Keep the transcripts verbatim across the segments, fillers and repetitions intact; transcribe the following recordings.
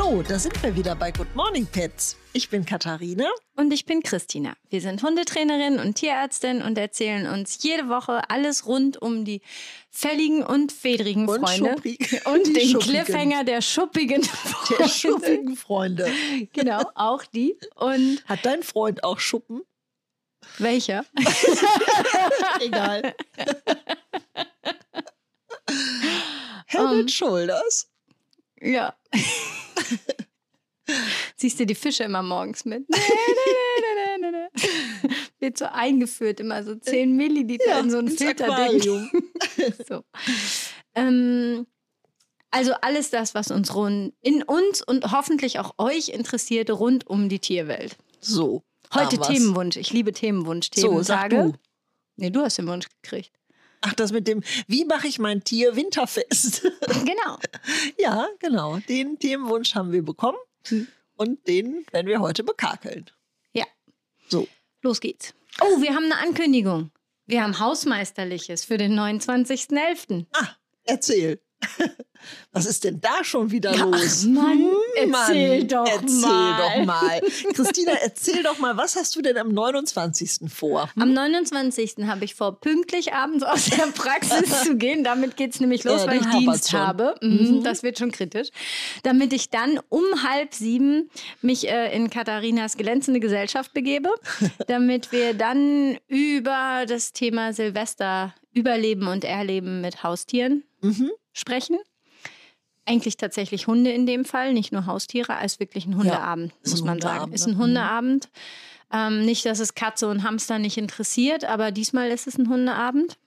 So, da sind wir wieder bei Good Morning Pets. Ich bin Katharina. Und ich bin Christina. Wir sind Hundetrainerin und Tierärztin und erzählen uns jede Woche alles rund um die fälligen und fedrigen Und Freunde. Schuppi- Und die den schuppigen. Cliffhanger der schuppigen Freunde. Der schuppigen Freunde. Genau, auch die. Und Hat dein Freund auch Schuppen? welcher? Egal. Head Um. and Shoulders. Ja. Siehst du die Fische immer morgens mit? Wird so eingeführt, immer so zehn Milliliter Ja, in so ein ins Filterding. Aquarium. So. Ähm, also alles das, was uns rund, in uns und hoffentlich auch euch interessiert, rund um die Tierwelt. So. Heute haben wir's. Themenwunsch. Ich liebe Themenwunsch. So, sag Thementage. du. Nee, du hast den Wunsch gekriegt. Ach, das mit dem, wie mache ich mein Tier winterfest? Genau. Ja, genau. Den Themenwunsch haben wir bekommen. Hm. Und den werden wir heute bekakeln. Ja. So. Los geht's. Oh, wir haben eine Ankündigung. Wir haben Hausmeisterliches für den neunundzwanzigsten elften Ah, erzähl. Was ist denn da schon wieder los? Mann, Hm, erzähl Mann, doch erzähl mal. doch mal. Christina, erzähl doch mal, was hast du denn am neunundzwanzigsten vor? Am neunundzwanzigsten habe ich vor, pünktlich abends aus der Praxis zu gehen. Damit geht es nämlich los, Ja, weil ich dann hapert's Dienst schon. habe. Mhm, das wird schon kritisch. Damit ich dann um halb sieben mich äh, in Katharinas glänzende Gesellschaft begebe. Damit wir dann über das Thema Silvester Überleben und Erleben mit Haustieren Mhm. sprechen. Eigentlich tatsächlich Hunde in dem Fall, nicht nur Haustiere, als wirklich ein Hundeabend, ist muss ein man sagen. Hundeabend, Ist ne? ein Hundeabend. Ähm, nicht, dass es Katze und Hamster nicht interessiert, aber diesmal ist es ein Hundeabend.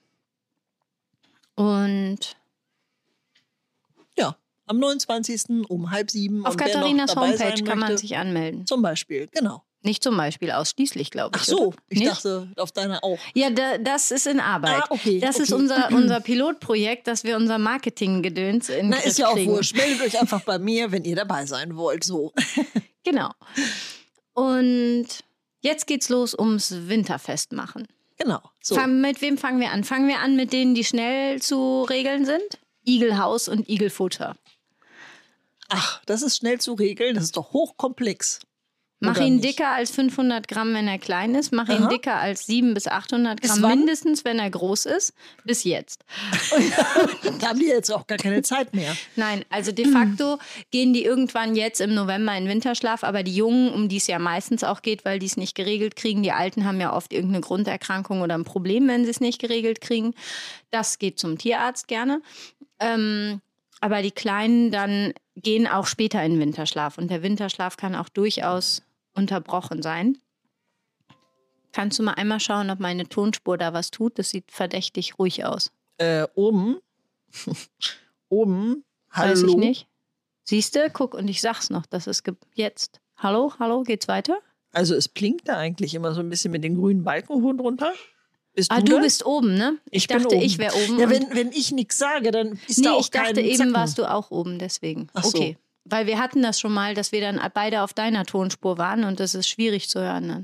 Und Ja, am neunundzwanzigsten um halb sieben. auf Und wer noch Katharinas dabei sein Homepage kann man möchte, sich anmelden. zum Beispiel, genau. Nicht zum Beispiel, ausschließlich, glaube ich. Ach so, oder? ich Nicht? dachte auf deiner auch. Ja, da, das ist in Arbeit. Ah, okay, Das ist okay. unser, unser Pilotprojekt, dass wir unser Marketinggedöns in den Na, Griff ist ja auch kriegen. wurscht. Meldet euch einfach bei mir, wenn ihr dabei sein wollt. So. Genau. Und jetzt geht's los ums Winterfest machen. Genau. So. Fang, mit wem fangen wir an? Fangen wir an mit denen, die schnell zu regeln sind? Igelhaus und Igelfutter. Ach, das ist schnell zu regeln. Das ist doch hochkomplex. Mach Oder ihn nicht? dicker als fünfhundert Gramm, wenn er klein ist. Mach ihn Aha. dicker als siebenhundert bis achthundert Bis Gramm, wann? mindestens, wenn er groß ist. Bis jetzt. Da haben die jetzt auch gar keine Zeit mehr. Nein, also de facto gehen die irgendwann jetzt im November in Winterschlaf, aber die Jungen, um die es ja meistens auch geht, weil die es nicht geregelt kriegen, die Alten haben ja oft irgendeine Grunderkrankung oder ein Problem, wenn sie es nicht geregelt kriegen. Das geht zum Tierarzt gerne. Ähm, aber die Kleinen dann gehen auch später in Winterschlaf und der Winterschlaf kann auch durchaus unterbrochen sein. Kannst du mal einmal schauen, ob meine Tonspur da was tut? Das sieht verdächtig ruhig aus. Äh, oben. oben. Hallo. Weiß ich nicht. Siehst du? Guck, und ich sag's noch, das ist ge- jetzt. Hallo, hallo, geht's weiter? Also es blinkt da eigentlich immer so ein bisschen mit den grünen Balken hoch drunter. Bist Ah, du du das? bist oben, ne? Ich, Ich bin dachte, oben. ich wäre oben. Ja, und- wenn, wenn ich nichts sage, dann ist nee, da auch ich dachte kein eben, Zacken. warst du auch oben, deswegen. Ach so. Okay. Weil wir hatten das schon mal, dass wir dann beide auf deiner Tonspur waren und das ist schwierig zu hören dann.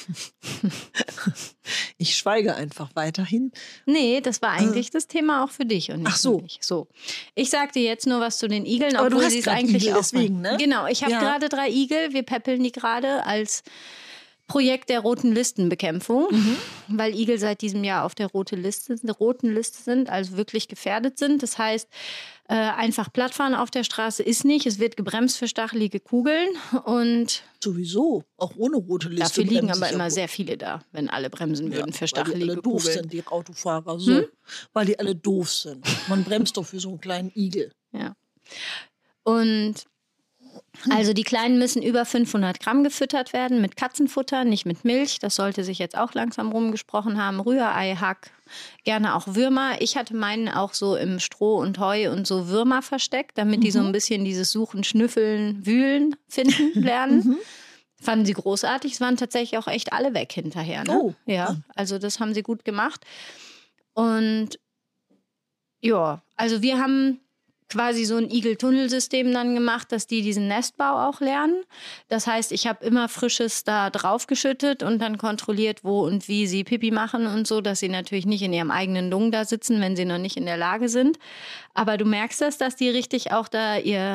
Ich schweige einfach weiterhin. Nee, das war eigentlich das Thema auch für dich und nicht Ach so. für mich. So. Ich sagte jetzt nur was zu den Igeln, Aber du obwohl hast sie es grad eigentlich Igel, auch deswegen, ne? Genau, ich habe Ja. gerade drei Igel, wir peppeln die gerade als Projekt der roten Listenbekämpfung, Mhm. weil Igel seit diesem Jahr auf der rote Liste, der roten Liste sind, also wirklich gefährdet sind. Das heißt, äh, einfach plattfahren auf der Straße ist nicht. Es wird gebremst für stachelige Kugeln und Sowieso, auch ohne rote Liste. dafür liegen bremse aber ich ja immer wohl. sehr viele da, wenn alle bremsen würden für Weil die stachelige alle doof Kugeln. sind, die Autofahrer. So. Hm? Weil die alle doof sind. Man bremst doch für so einen kleinen Igel. Ja. Und also die Kleinen müssen über fünfhundert Gramm gefüttert werden mit Katzenfutter, nicht mit Milch. Das sollte sich jetzt auch langsam rumgesprochen haben. Rührei, Hack, gerne auch Würmer. Ich hatte meinen auch so im Stroh und Heu und so Würmer versteckt, damit die so ein bisschen dieses Suchen, Schnüffeln, Wühlen finden lernen. Fanden sie großartig. Es waren tatsächlich auch echt alle weg hinterher. Ne? Oh. Ja, also das haben sie gut gemacht. Und ja, also wir haben quasi so ein Igel-Tunnelsystem dann gemacht, dass die diesen Nestbau auch lernen. Das heißt, ich habe immer Frisches da drauf geschüttet und dann kontrolliert, wo und wie sie Pipi machen und so, dass sie natürlich nicht in ihrem eigenen Dung da sitzen, wenn sie noch nicht in der Lage sind. Aber du merkst das, dass die richtig auch da ihr,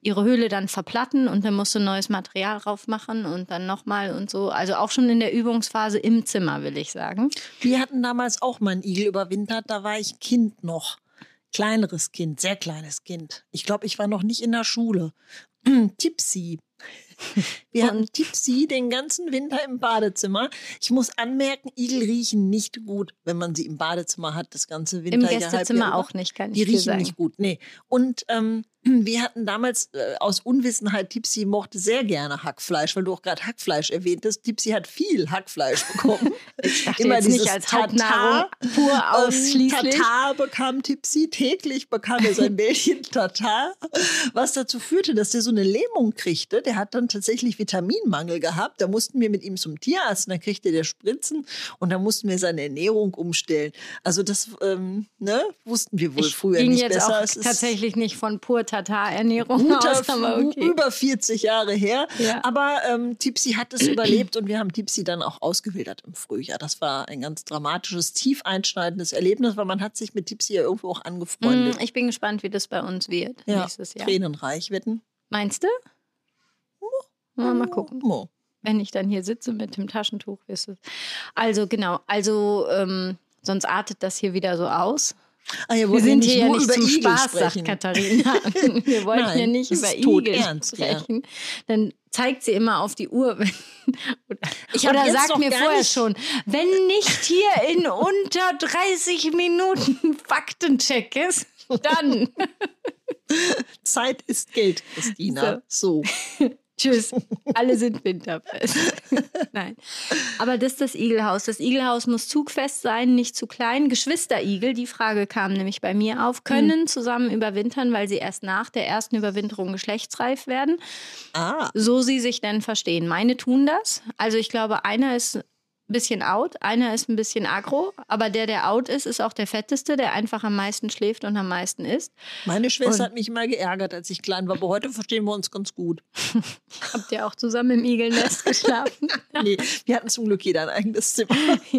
ihre Höhle dann verplatten und dann musst du neues Material drauf machen und dann nochmal und so. Also auch schon in der Übungsphase im Zimmer, will ich sagen. Wir hatten damals auch mal einen Igel überwintert, da war ich Kind noch. Kleineres Kind, sehr kleines Kind. Ich glaube, ich war noch nicht in der Schule. Tipsy. Wir hatten Tipsy den ganzen Winter im Badezimmer. Ich muss anmerken, Igel riechen nicht gut, wenn man sie im Badezimmer hat, das ganze Winter. Im Gästezimmer auch nicht, kann ich Die dir riechen sagen. nicht gut, nee. Und ähm, wir hatten damals äh, aus Unwissenheit, Tipsy mochte sehr gerne Hackfleisch, weil du auch gerade Hackfleisch erwähntest. Tipsy hat viel Hackfleisch bekommen. Ich dachte Immer jetzt dieses nicht als Tatar, Hauptnahrung pur ausschließlich. Tatar bekam Tipsy, täglich bekam er sein Bällchen Tatar, was dazu führte, dass der so eine Lähmung kriegte. Der hat dann tatsächlich Vitaminmangel gehabt. Da mussten wir mit ihm zum Tierarzt, und dann kriegte der Spritzen und dann mussten wir seine Ernährung umstellen. Also das ähm, ne, wussten wir wohl Ich früher ging nicht jetzt besser. Auch Es ist tatsächlich nicht von pur Tatar-Ernährung guter, aus, aber okay. über vierzig Jahre her. Ja. Aber ähm, Tipsy hat es überlebt und wir haben Tipsy dann auch ausgewildert im Frühjahr. Das war ein ganz dramatisches, tief einschneidendes Erlebnis, weil man hat sich mit Tipsy ja irgendwo auch angefreundet. Mm, Ich bin gespannt, wie das bei uns wird Ja, nächstes Jahr. tränenreich, wetten? Meinst du? Mal, mal gucken. Mo. Wenn ich dann hier sitze mit dem Taschentuch, wirst du. Also genau, also ähm, sonst artet das hier wieder so aus. Ah, ihr Wir wollt sind ja hier ja nur nicht über zum Igel Spaß, sprechen. sagt Katharina. Wir wollten Nein, ja nicht das über ist Igel todernst, sprechen. Dann zeigt sie immer auf die Uhr. Wenn, oder Ich hab oder jetzt sagt noch mir gar vorher nicht- schon, wenn nicht hier in unter dreißig Minuten Faktencheck ist, dann Zeit ist Geld, Christina. So. tschüss, alle sind winterfest. Nein. Aber das ist das Igelhaus. Das Igelhaus muss zugfest sein, nicht zu klein. Geschwisterigel, die Frage kam nämlich bei mir auf, können mhm. zusammen überwintern, weil sie erst nach der ersten Überwinterung geschlechtsreif werden. Ah. So sie sich denn verstehen. Meine tun das. Also ich glaube, einer ist ein bisschen out, einer ist ein bisschen aggro, aber der, der out ist, ist auch der fetteste, der einfach am meisten schläft und am meisten isst. Meine Schwester Und hat mich immer geärgert, als ich klein war, aber heute verstehen wir uns ganz gut. Habt ihr auch zusammen im Igelnest geschlafen? Nee, wir hatten zum Glück jeder ein eigenes Zimmer.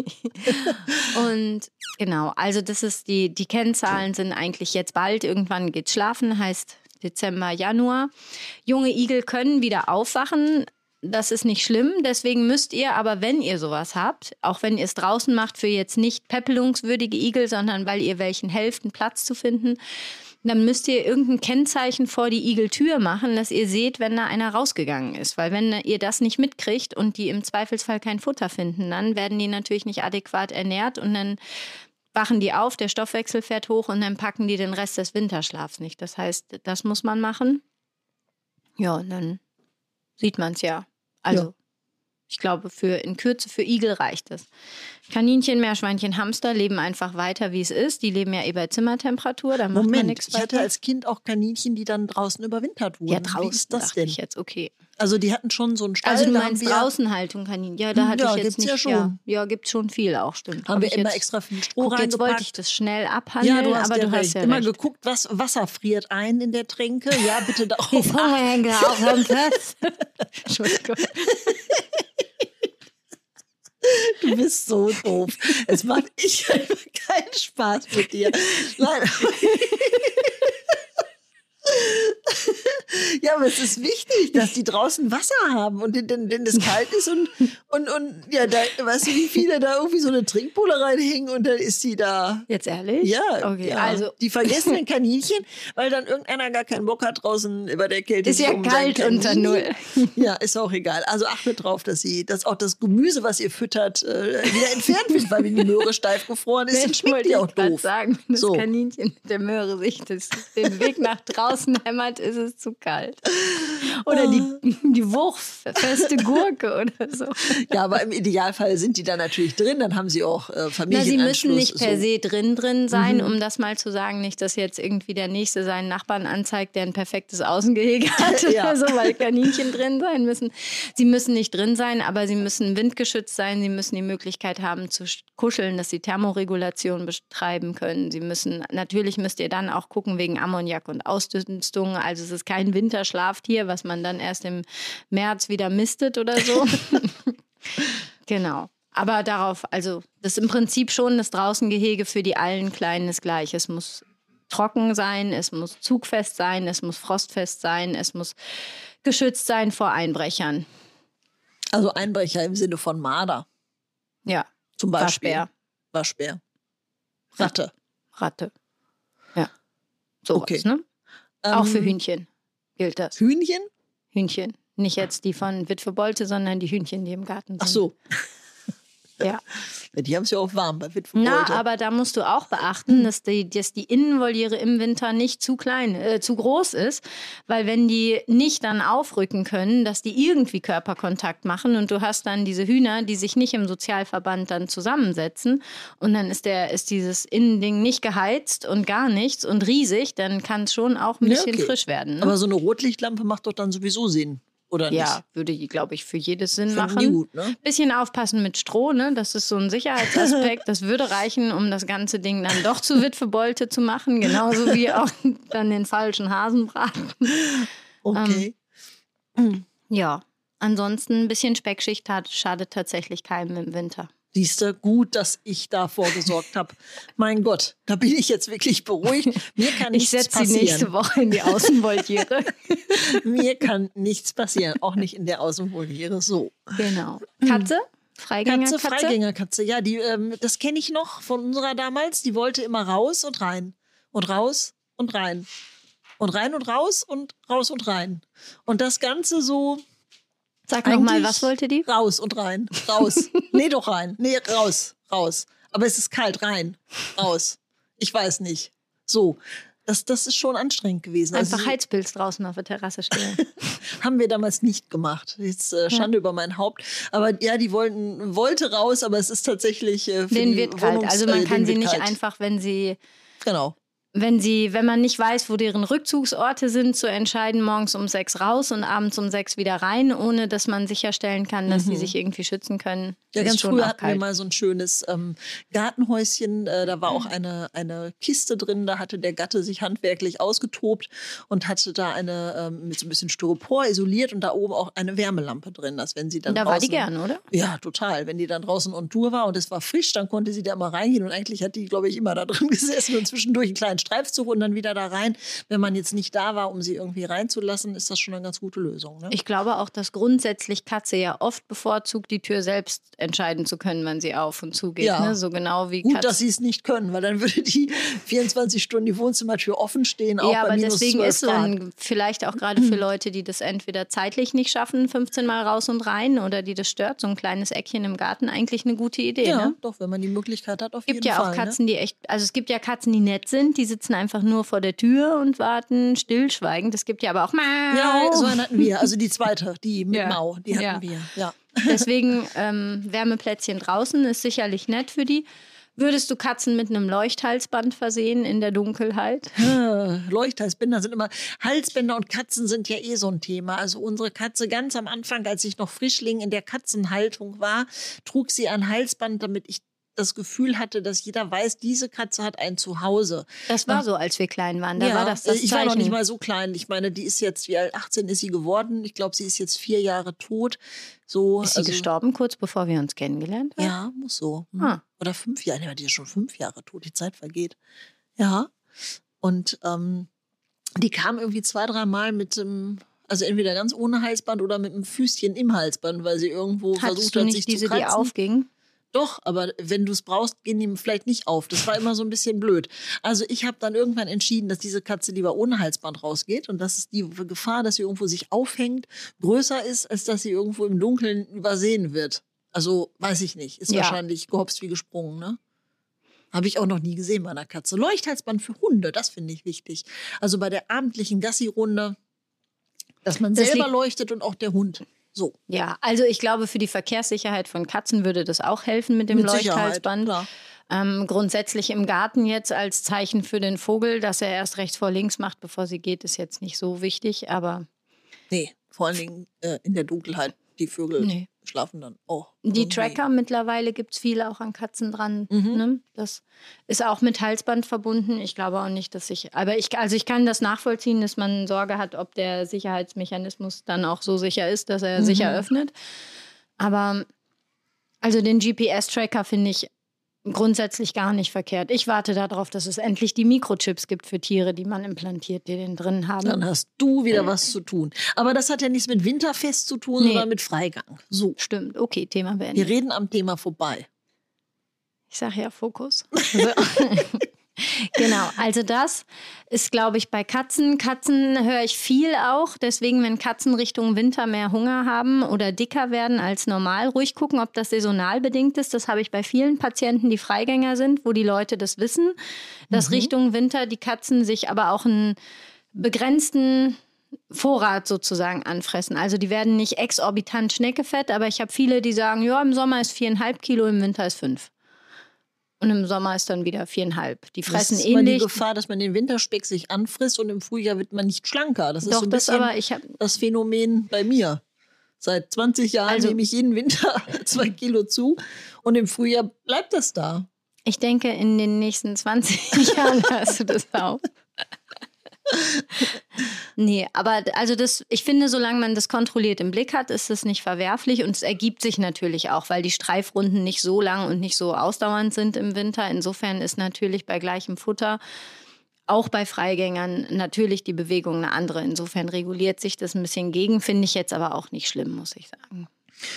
Und genau, also das ist die, die Kennzahlen sind eigentlich jetzt bald, irgendwann geht's schlafen, heißt Dezember, Januar. Junge Igel können wieder aufwachen. Das ist nicht schlimm, deswegen müsst ihr aber, wenn ihr sowas habt, auch wenn ihr es draußen macht, für jetzt nicht peppelungswürdige Igel, sondern weil ihr welchen helft, einen Platz zu finden, dann müsst ihr irgendein Kennzeichen vor die Igeltür machen, dass ihr seht, wenn da einer rausgegangen ist. Weil wenn ihr das nicht mitkriegt und die im Zweifelsfall kein Futter finden, dann werden die natürlich nicht adäquat ernährt und dann wachen die auf, der Stoffwechsel fährt hoch und dann packen die den Rest des Winterschlafs nicht. Das heißt, das muss man machen. Ja, und dann sieht man es ja. Also, ja. Ich glaube, für, in Kürze für Igel reicht es. Kaninchen, Meerschweinchen, Hamster leben einfach weiter, wie es ist. Die leben ja eh bei Zimmertemperatur, da macht Moment, man nichts ich hatte weiter. als Kind auch Kaninchen, die dann draußen überwintert wurden. Ja, draußen Wie ist das dachte denn? ich jetzt, okay. Also die hatten schon so einen Stall. Also du da meinst haben wir, Draußenhaltung, Kaninchen? Ja, da hatte Ja, ich jetzt gibt's nicht. ja schon. Ja, ja gibt schon viel auch, stimmt. Haben Hab wir ich immer jetzt, extra viel Stroh guck, jetzt reingepackt. wollte ich das schnell abhandeln, Ja, du hast aber ja du hast recht. ja Immer recht. geguckt, was Wasser friert ein in der Tränke. Ja, bitte darauf Die achten. Vorhänge auf dem Fest. Entschuldigung. Du bist so doof. Es macht ich einfach keinen Spaß mit dir. Nein. Ja, aber es ist wichtig, dass die draußen Wasser haben und wenn, wenn es kalt ist und, und, und ja, da, weißt du, wie viele da irgendwie so eine Trinkpulle reinhängen und dann ist die da. Jetzt ehrlich? Ja, Okay, ja. also Die vergessenen Kaninchen, weil dann irgendeiner gar keinen Bock hat draußen über der Kälte. ist sich ja um sein kalt unter Kaninchen- Null. Ja, ist auch egal. Also achtet drauf, dass sie, dass auch das Gemüse, was ihr füttert, äh, wieder entfernt wird, weil wenn die Möhre steif gefroren ist, dann Mensch, schmeckt wollte die ich auch grad doof. sagen, wenn das So. Kaninchen mit der Möhre sich das, den Weg nach draußen hämmert, ist es zu kalt. Oder die, die wurffeste Gurke oder so. Ja, aber im Idealfall sind die da natürlich drin, dann haben sie auch äh, Na, Familienanschluss. sie müssen nicht per so. se drin drin sein, um das mal zu sagen, nicht, dass jetzt irgendwie der Nächste seinen Nachbarn anzeigt, der ein perfektes Außengehege hat Ja. oder so, weil Kaninchen drin sein müssen. Sie müssen nicht drin sein, aber sie müssen windgeschützt sein, sie müssen die Möglichkeit haben zu sch- kuscheln, dass sie Thermoregulation betreiben können. Sie müssen, natürlich müsst ihr dann auch gucken wegen Ammoniak und Ausdünstung, also es ist kein Winterschlaftier, was man dann erst im März wieder mistet oder so. Genau. Aber darauf, also das ist im Prinzip schon das Draußengehege für die allen Kleinen ist gleich. Es muss trocken sein, es muss zugfest sein, es muss frostfest sein, es muss geschützt sein vor Einbrechern. Also Einbrecher im Sinne von Marder. Ja, zum Beispiel. Waschbär. Waschbär. Ratte. Ratte. Ja, sowas, okay. ne? Ähm, Auch für Hühnchen gilt das. Hühnchen? Hühnchen. Nicht jetzt die von Witwe Bolte, sondern die Hühnchen, die im Garten sind. Ach so. Ja. Die haben es ja auch warm bei Witwe Bolte. Na, aber da musst du auch beachten, dass die, dass die Innenvoliere im Winter nicht zu klein, äh, zu groß ist, weil wenn die nicht dann aufrücken können, dass die irgendwie Körperkontakt machen und du hast dann diese Hühner, die sich nicht im Sozialverband dann zusammensetzen und dann ist der ist dieses Innending nicht geheizt und gar nichts und riesig, dann kann es schon auch ein bisschen ja, okay. frisch werden. Ne? Aber so eine Rotlichtlampe macht doch dann sowieso Sinn. Oder nicht? Ja, würde, glaube ich, für jedes Sinn Finden machen. die gut, ne? Bisschen aufpassen mit Stroh, ne? Das ist so ein Sicherheitsaspekt. Das würde reichen, um das ganze Ding dann doch zu Witwe Bolte zu machen. Genauso wie auch dann den falschen Hasenbraten. Okay. Ähm, ja, ansonsten ein bisschen Speckschicht hat, schadet tatsächlich keinem im Winter. Siehst du, gut, dass ich da vorgesorgt habe. Mein Gott, da bin ich jetzt wirklich beruhigt. Mir kann nichts ich setze passieren. sie nächste Woche in die Außenvoliere. Mir kann nichts passieren, auch nicht in der Außenvoliere. So. Genau. Katze? Freigängerkatze? Katze, Freigängerkatze. Ja, die, ähm, das kenne ich noch von unserer damals. Die wollte immer raus und rein. Und raus und rein. Und rein und raus und raus und rein. Und das Ganze so... Sag nochmal, was wollte die? Raus und rein. Raus. Nee, doch rein. Nee, raus. Raus. Aber es ist kalt. Rein. Raus. Ich weiß nicht. So. Das, das ist schon anstrengend gewesen. Einfach also, Heizpilz draußen auf der Terrasse stellen. haben wir damals nicht gemacht. Jetzt äh, Schande ja. über mein Haupt. Aber ja, die wollten, wollte raus, aber es ist tatsächlich äh, für den die wird kalt. Wohnungs- Also man äh, kann sie nicht kalt. einfach, wenn sie... Genau. Wenn sie, wenn man nicht weiß, wo deren Rückzugsorte sind, zu entscheiden, morgens um sechs raus und abends um sechs wieder rein, ohne dass man sicherstellen kann, dass mhm. sie sich irgendwie schützen können. Ja, ganz schon früher hatten kalt. wir mal so ein schönes ähm, Gartenhäuschen. Äh, da war auch eine, eine Kiste drin. Da hatte der Gatte sich handwerklich ausgetobt und hatte da eine ähm, mit so ein bisschen Styropor isoliert und da oben auch eine Wärmelampe drin. Dass wenn sie dann da draußen, war die gern, oder? Ja, total. Wenn die dann draußen on Tour war und es war frisch, dann konnte sie da mal reingehen. Und eigentlich hat die, glaube ich, immer da drin gesessen und zwischendurch einen kleinen Streifzug und dann wieder da rein. Wenn man jetzt nicht da war, um sie irgendwie reinzulassen, ist das schon eine ganz gute Lösung. Ne? Ich glaube auch, dass grundsätzlich Katze ja oft bevorzugt, die Tür selbst entscheiden zu können, wann sie auf und zugeht. Ja. Ne? So genau wie Gut, Katze. dass sie es nicht können, weil dann würde die vierundzwanzig Stunden die Wohnzimmertür offen stehen. Auch ja, bei aber minus deswegen ist so Grad. ein, vielleicht auch gerade für Leute, die das entweder zeitlich nicht schaffen, fünfzehn Mal raus und rein, oder die das stört, so ein kleines Eckchen im Garten, eigentlich eine gute Idee. Ja, ne? doch, wenn man die Möglichkeit hat, auf Es gibt jeden ja Fall. auch Katzen, die echt, also es gibt ja Katzen, die nett sind, die sitzen einfach nur vor der Tür und warten stillschweigend. Es gibt ja aber auch Mau. Ne? Ja, so einen hatten wir. Also die zweite, die mit Ja. Mau, die hatten Ja. wir. Ja. Deswegen ähm, Wärmeplätzchen draußen ist sicherlich nett für die. Würdest du Katzen mit einem Leuchthalsband versehen in der Dunkelheit? Äh, Leuchthalsbänder sind immer, Halsbänder und Katzen sind ja eh so ein Thema. Also unsere Katze ganz am Anfang, als ich noch Frischling in der Katzenhaltung war, trug sie ein Halsband, damit ich das Gefühl hatte, dass jeder weiß, diese Katze hat ein Zuhause. Das war so, als wir klein waren. Da ja, war das das ich war noch Zeichen. nicht mal so klein. Ich meine, die ist jetzt, wie alt, achtzehn ist sie geworden. Ich glaube, sie ist jetzt vier Jahre tot. So, Ist sie also, gestorben, kurz bevor wir uns kennengelernt haben? Ja, muss so. Hm. Ah. Oder fünf Jahre. Nee, die ist schon fünf Jahre tot. Die Zeit vergeht. Ja. Und ähm, die kam irgendwie zwei, drei Mal mit dem, also entweder ganz ohne Halsband oder mit einem Füßchen im Halsband, weil sie irgendwo Hattest versucht du hat, nicht sich diese, zu kratzen. die aufging? Doch, aber wenn du es brauchst, gehen die vielleicht nicht auf. Das war immer so ein bisschen blöd. Also ich habe dann irgendwann entschieden, dass diese Katze lieber ohne Halsband rausgeht und dass es die Gefahr, dass sie irgendwo sich aufhängt, größer ist, als dass sie irgendwo im Dunkeln übersehen wird. Also weiß ich nicht. Ist Ja. wahrscheinlich gehopst wie gesprungen, ne? Habe ich auch noch nie gesehen bei einer Katze. Leuchthalsband für Hunde, das finde ich wichtig. Also bei der abendlichen Gassi-Runde, dass man Das selber liegt- leuchtet und auch der Hund. So. Ja, also ich glaube, für die Verkehrssicherheit von Katzen würde das auch helfen mit dem Mit Sicherheit, Leuchthalsband. klar. Ähm, grundsätzlich im Garten jetzt als Zeichen für den Vogel, dass er erst rechts vor links macht, bevor sie geht, ist jetzt nicht so wichtig, aber Nee, vor allen Dingen äh, in der Dunkelheit. Die Vögel Nee. schlafen dann auch. die irgendwie. Tracker, mittlerweile gibt es viele auch an Katzen dran. Mhm. Ne? Das ist auch mit Halsband verbunden. Ich glaube auch nicht, dass ich, aber ich, also ich kann das nachvollziehen, dass man Sorge hat, ob der Sicherheitsmechanismus dann auch so sicher ist, dass er Mhm. sich eröffnet. Aber also den G P S-Tracker finde ich grundsätzlich gar nicht verkehrt. Ich warte darauf, dass es endlich die Mikrochips gibt für Tiere, die man implantiert, die den drin haben. Dann hast du wieder was zu tun. Aber das hat ja nichts mit Winterfest zu tun, Nee. sondern mit Freigang. So. Stimmt, okay, Thema beendet. Wir reden am Thema vorbei. Ich sage ja Fokus. So. Genau, also das ist, glaube ich, bei Katzen. Katzen höre ich viel auch. Deswegen, wenn Katzen Richtung Winter mehr Hunger haben oder dicker werden als normal, ruhig gucken, ob das saisonal bedingt ist. Das habe ich bei vielen Patienten, die Freigänger sind, wo die Leute das wissen, dass Mhm. Richtung Winter die Katzen sich aber auch einen begrenzten Vorrat sozusagen anfressen. Also die werden nicht exorbitant Schneckefett, aber ich habe viele, die sagen, ja, im Sommer ist viereinhalb Kilo, im Winter ist fünf. Und im Sommer ist dann wieder viereinhalb. Die fressen das ist immer die ähnlich. Gefahr, dass man den Winterspeck sich anfrisst und im Frühjahr wird man nicht schlanker. Das ist Doch, so ein das bisschen aber, ich habe das Phänomen bei mir. Seit zwanzig Jahren Also- nehme ich jeden Winter zwei Kilo zu und im Frühjahr bleibt das da. Ich denke, in den nächsten zwanzig Jahren hast du das auch. Nee, aber also das, ich finde, solange man das kontrolliert im Blick hat, ist es nicht verwerflich und es ergibt sich natürlich auch, weil die Streifrunden nicht so lang und nicht so ausdauernd sind im Winter. Insofern ist natürlich bei gleichem Futter auch bei Freigängern natürlich die Bewegung eine andere. Insofern reguliert sich das ein bisschen gegen, finde ich jetzt aber auch nicht schlimm, muss ich sagen.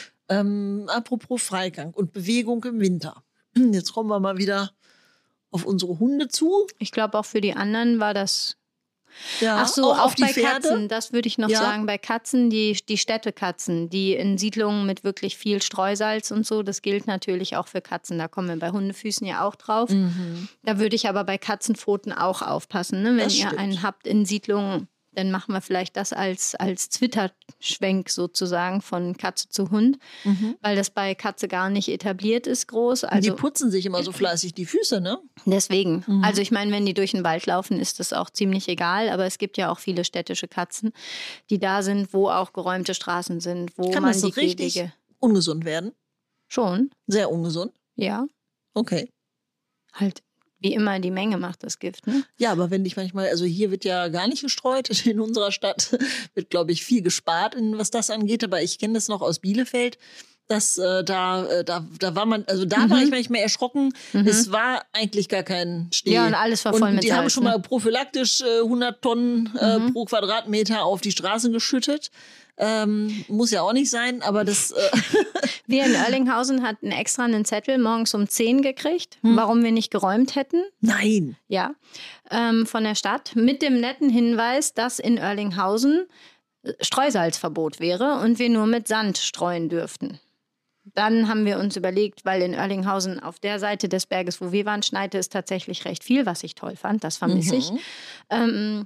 Ähm, apropos Freigang und Bewegung im Winter. Jetzt kommen wir mal wieder auf unsere Hunde zu. Ich glaube, auch für die anderen war das. Ja, Ach so, auch, auf die bei Pferde. Katzen, das würde ich noch Ja. sagen. Bei Katzen, die, die Städtekatzen, die in Siedlungen mit wirklich viel Streusalz und so, das gilt natürlich auch für Katzen. Da kommen wir bei Hundefüßen ja auch drauf. Mhm. Da würde ich aber bei Katzenpfoten auch aufpassen. Ne? Wenn Das ihr stimmt. einen habt in Siedlungen, dann machen wir vielleicht das als, als Twitter-Schwenk sozusagen von Katze zu Hund, Mhm. weil das bei Katze gar nicht etabliert ist groß. Also die putzen sich immer so fleißig die Füße, ne? deswegen. Mhm. Also ich meine, wenn die durch den Wald laufen, ist das auch ziemlich egal. Aber es gibt ja auch viele städtische Katzen, die da sind, wo auch geräumte Straßen sind, wo Kann man das so die richtig Gehwege ungesund werden? schon, Sehr ungesund. ja, Okay. halt wie immer die Menge macht das Gift. Ne? Ja, aber wenn ich manchmal, also hier wird ja gar nicht gestreut, in unserer Stadt wird, glaube ich, viel gespart, in, was das angeht, aber ich kenne das noch aus Bielefeld, dass äh, da, äh, da, da war man, also da Mhm. war ich manchmal erschrocken, Mhm. es war eigentlich gar kein Steh. Ja, und alles war voll und mit die haben Salz, schon ne? mal prophylaktisch äh, hundert Tonnen äh, Mhm. pro Quadratmeter auf die Straße geschüttet. Ähm, muss ja auch nicht sein, aber das... Äh, Wir in Oerlinghausen hatten extra einen Zettel morgens um zehn gekriegt, Hm. warum wir nicht geräumt hätten. nein. Ja, ähm, von der Stadt mit dem netten Hinweis, dass in Oerlinghausen äh, Streusalzverbot wäre und wir nur mit Sand streuen dürften. Dann haben wir uns überlegt, weil in Oerlinghausen auf der Seite des Berges, wo wir waren, schneite es tatsächlich recht viel, was ich toll fand, das vermisse ich. Mhm. Ähm,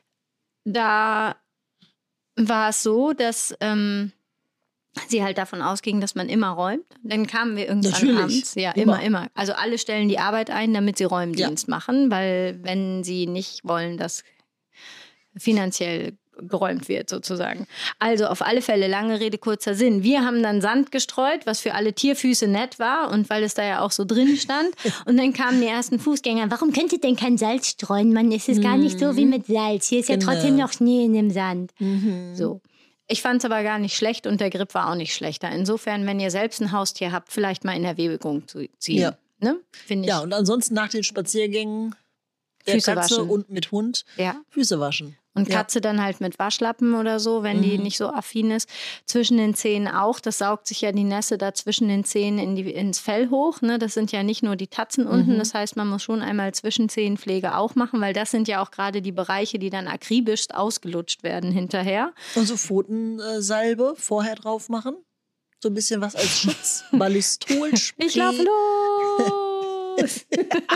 da war es so, dass ähm, sie halt davon ausging, dass man immer räumt. Dann kamen wir irgendwann Natürlich. abends. Ja, Immer. immer, immer. Also alle stellen die Arbeit ein, damit sie Räumdienst machen, weil wenn sie nicht wollen, dass finanziell geräumt wird sozusagen. Also auf alle Fälle, lange Rede, kurzer Sinn. Wir haben dann Sand gestreut, was für alle Tierfüße nett war und weil es da ja auch so drin stand. Und dann kamen die ersten Fußgänger. Warum könnt ihr denn kein Salz streuen? Man, es ist gar nicht so wie mit Salz. Hier ist ja Genau. trotzdem noch Schnee in dem Sand. Mhm. So. Ich fand es aber gar nicht schlecht und der Grip war auch nicht schlechter. Insofern, wenn ihr selbst ein Haustier habt, vielleicht mal in Erwägung zu ziehen. Ja. Ne? Finde ich. Ja, und ansonsten nach den Spaziergängen der Füße Katze waschen. und mit Hund Ja. Füße waschen. Und Ja. Katze dann halt mit Waschlappen oder so, wenn die Mhm. nicht so affin ist. Zwischen den Zähnen auch. Das saugt sich ja die Nässe da zwischen den Zähnen in die, ins Fell hoch. Ne? Das sind ja nicht nur die Tatzen unten. Mhm. Das heißt, man muss schon einmal Zwischenzehenpflege auch machen, weil das sind ja auch gerade die Bereiche, die dann akribisch ausgelutscht werden hinterher. Und so Pfotensalbe vorher drauf machen. So ein bisschen was als Schutz. Ballistol-Spray. Ich laufe los!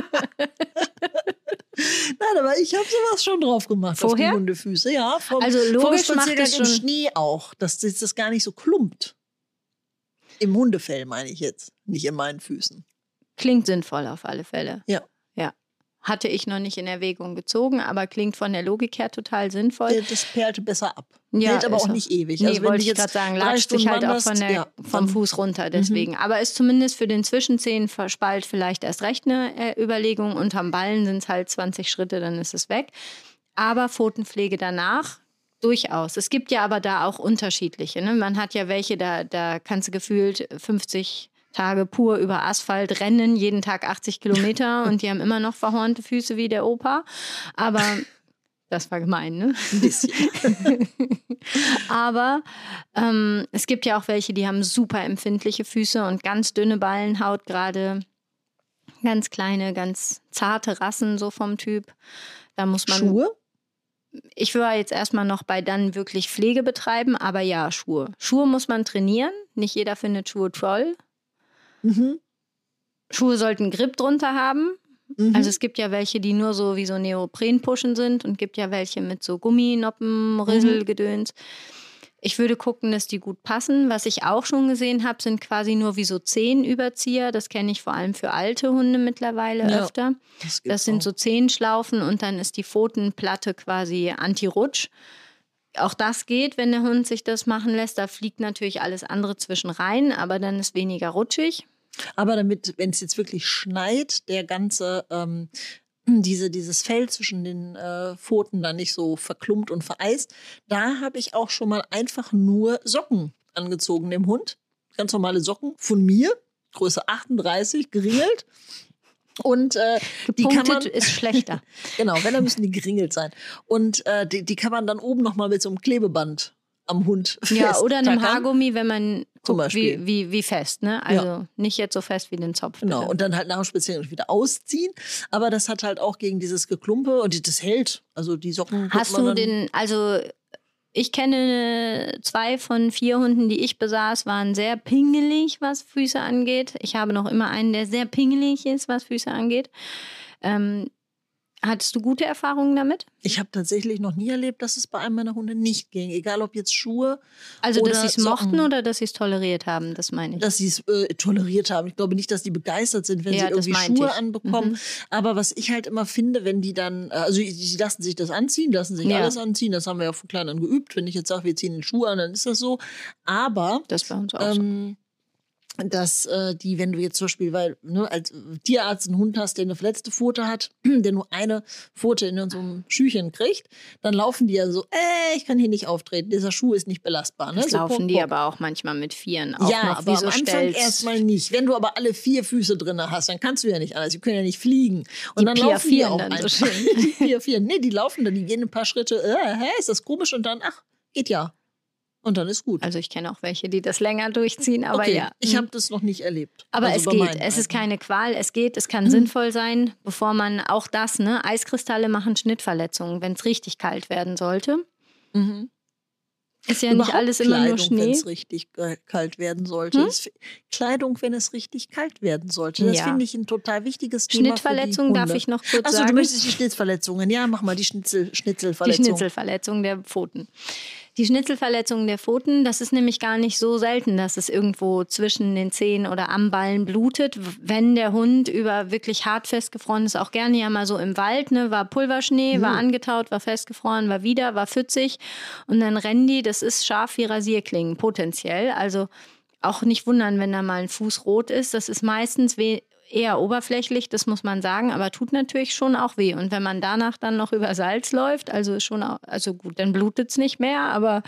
Nein, aber ich habe sowas schon drauf gemacht auf Vorher? die Hundefüße. Ja, vom, Also vom logisch macht Spaziergang das im schon- Schnee auch, dass das das gar nicht so klumpt. Im Hundefell meine ich jetzt, nicht in meinen Füßen. Klingt sinnvoll auf alle Fälle. Ja. Ja. Hatte ich noch nicht in Erwägung gezogen, aber klingt von der Logik her total sinnvoll. Äh, Das perlte besser ab. Ja, Hält aber ist auch auch- nicht ewig. Nee, Also wenn wollte du ich jetzt gerade sagen, drei latscht sich Stunden halt auch wanderst, von der, ja, vom dann- Fuß runter, deswegen. Aber ist zumindest für den Zwischenzehenspalt vielleicht erst recht eine äh, Überlegung. Unterm Ballen sind es halt zwanzig Schritte, dann ist es weg. Aber Pfotenpflege danach durchaus. Es gibt ja aber da auch unterschiedliche. Ne? Man hat ja welche, da, da kannst du gefühlt fünfzig Tage pur über Asphalt rennen, jeden Tag achtzig Kilometer und die haben immer noch verhornte Füße wie der Opa. Aber das war gemein, ne? Ein bisschen. Aber ähm, es gibt ja auch welche, die haben super empfindliche Füße und ganz dünne Ballenhaut, gerade ganz kleine, ganz zarte Rassen so vom Typ. Da muss man. Schuhe? Ich würde jetzt erstmal noch bei dann wirklich Pflege betreiben, aber ja, Schuhe. Schuhe muss man trainieren. Nicht jeder findet Schuhe toll. Mhm. Schuhe sollten Grip drunter haben. Mhm. Also es gibt ja welche, die nur so wie so Neoprenpuschen sind und gibt ja welche mit so Gumminoppen, Rüsselgedöns. Ich würde gucken, dass die gut passen. Was ich auch schon gesehen habe, sind quasi nur wie so Zehenüberzieher. Das kenne ich vor allem für alte Hunde mittlerweile Ja, öfter. das, Das sind auch. so Zehenschlaufen und dann ist die Pfotenplatte quasi Anti-Rutsch. Auch das geht, wenn der Hund sich das machen lässt. Da fliegt natürlich alles andere zwischen rein, aber dann ist weniger rutschig. Aber damit, wenn es jetzt wirklich schneit, der ganze, ähm, diese, dieses Fell zwischen den äh, Pfoten dann nicht so verklumpt und vereist, da habe ich auch schon mal einfach nur Socken angezogen dem Hund. Ganz normale Socken von mir, Größe achtunddreißig, geringelt. Und äh, die kann man, ist schlechter. Genau, wenn, dann müssen die geringelt sein. Und äh, die, die kann man dann oben nochmal mit so einem Klebeband am Hund Ja, oder einem festtackern. Haargummi, wenn man Zum guckt, Beispiel. wie, wie, wie fest. Ne? Also Ja. nicht jetzt so fest wie den Zopf. Genau, bitte. und dann halt nach dem Spaziergang wieder ausziehen. Aber das hat halt auch gegen dieses Geklumpe und das hält. Also die Socken. Hast man du dann, den, also ich kenne zwei von vier Hunden, die ich besaß, waren sehr pingelig, was Füße angeht. Ich habe noch immer einen, der sehr pingelig ist, was Füße angeht. Ähm, hattest du gute Erfahrungen damit? Ich habe tatsächlich noch nie erlebt, dass es bei einem meiner Hunde nicht ging. Egal ob jetzt Schuhe Also, oder dass sie es Socken. mochten oder dass sie es toleriert haben, das meine ich. Dass sie es äh, toleriert haben. Ich glaube nicht, dass die begeistert sind, wenn Ja, sie das irgendwie meinte Schuhe ich. anbekommen. Mhm. Aber was ich halt immer finde, wenn die dann, äh, also sie lassen sich das anziehen, lassen sich Ja. alles anziehen. Das haben wir ja von klein an geübt. Wenn ich jetzt sage, wir ziehen den Schuh an, dann ist das so. Aber Das bei uns auch so. ähm, dass äh, die, wenn du jetzt zum Beispiel, weil ne, als Tierarzt einen Hund hast, der eine verletzte Pfote hat, der nur eine Pfote in so einem Schüchchen kriegt, dann laufen die ja so, äh, ich kann hier nicht auftreten, dieser Schuh ist nicht belastbar. Ne? Das so, laufen pop, die pop. aber auch manchmal mit Vieren. Auch Ja, noch aber wie so am Anfang Stelz. erstmal nicht. Wenn du aber alle vier Füße drin hast, dann kannst du ja nicht anders. Die können ja nicht fliegen. Und Die dann laufen die piaffieren auch dann so einfach. schön. Die piaffieren. Nee, die laufen dann, die gehen ein paar Schritte, äh, hä, ist das komisch? Und dann, ach, geht ja. Und dann ist gut. Also ich kenne auch welche, die das länger durchziehen, aber okay, ja. ich Mhm. habe das noch nicht erlebt. Aber Also es bei geht. meinen Es ist beiden. keine Qual. Es geht. Es kann sinnvoll sein, bevor man auch das, ne? Eiskristalle machen Schnittverletzungen, wenn es richtig kalt werden sollte. Mhm. Ist ja nicht alles immer nur Kleidung, wenn Schnee. es richtig äh, kalt werden sollte. Hm? Das, Kleidung, wenn es richtig kalt werden sollte. Das Ja. finde ich ein total wichtiges Thema Schnittverletzung für die darf Hunde. ich noch kurz Achso, sagen. du möchtest die Schnittverletzungen. Ja, mach mal die Schnitzel, Die Schnitzelverletzung. Schnitzelverletzung der Pfoten. Die Schnitzelverletzung der Pfoten, das ist nämlich gar nicht so selten, dass es irgendwo zwischen den Zehen oder am Ballen blutet. Wenn der Hund über wirklich hart festgefroren ist, auch gerne ja mal so im Wald, ne, war Pulverschnee, war angetaut, war festgefroren, war wieder, war pfützig. Und dann rennen die, das ist scharf wie Rasierklingen, potenziell. Also auch nicht wundern, wenn da mal ein Fuß rot ist. Das ist meistens weh. Eher oberflächlich, das muss man sagen, aber tut natürlich schon auch weh. Und wenn man danach dann noch über Salz läuft, also schon, auch, also gut, dann blutet es nicht mehr, aber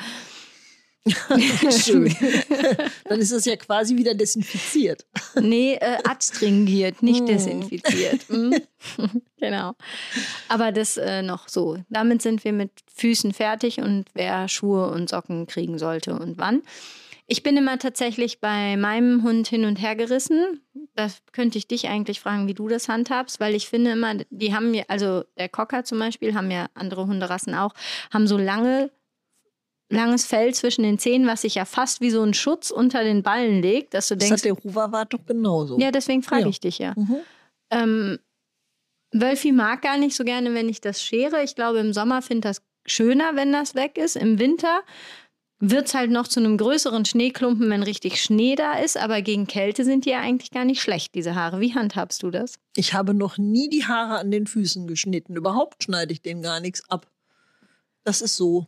Schön. Dann ist es ja quasi wieder desinfiziert. nee, äh, adstringiert, nicht Mm. desinfiziert. Mm. Genau. Aber das äh, noch so. Damit sind wir mit Füßen fertig und wer Schuhe und Socken kriegen sollte und wann. Ich bin immer tatsächlich bei meinem Hund hin und her gerissen. Das könnte ich dich eigentlich fragen, wie du das handhabst, weil ich finde immer, die haben ja, also der Cocker zum Beispiel, haben ja andere Hunderassen auch, haben so lange, langes Fell zwischen den Zähnen, was sich ja fast wie so ein Schutz unter den Ballen legt, dass du Das denkst, hat der Ruverwart doch genauso. ja, deswegen frage Ja. ich dich ja. Mhm. Ähm, Wölfi mag gar nicht so gerne, wenn ich das schere. Ich glaube, im Sommer finde das schöner, wenn das weg ist. Im Winter wird es halt noch zu einem größeren Schneeklumpen, wenn richtig Schnee da ist. Aber gegen Kälte sind die ja eigentlich gar nicht schlecht, diese Haare. Wie handhabst du das? Ich habe noch nie die Haare an den Füßen geschnitten. Überhaupt schneide ich denen gar nichts ab. Das ist so.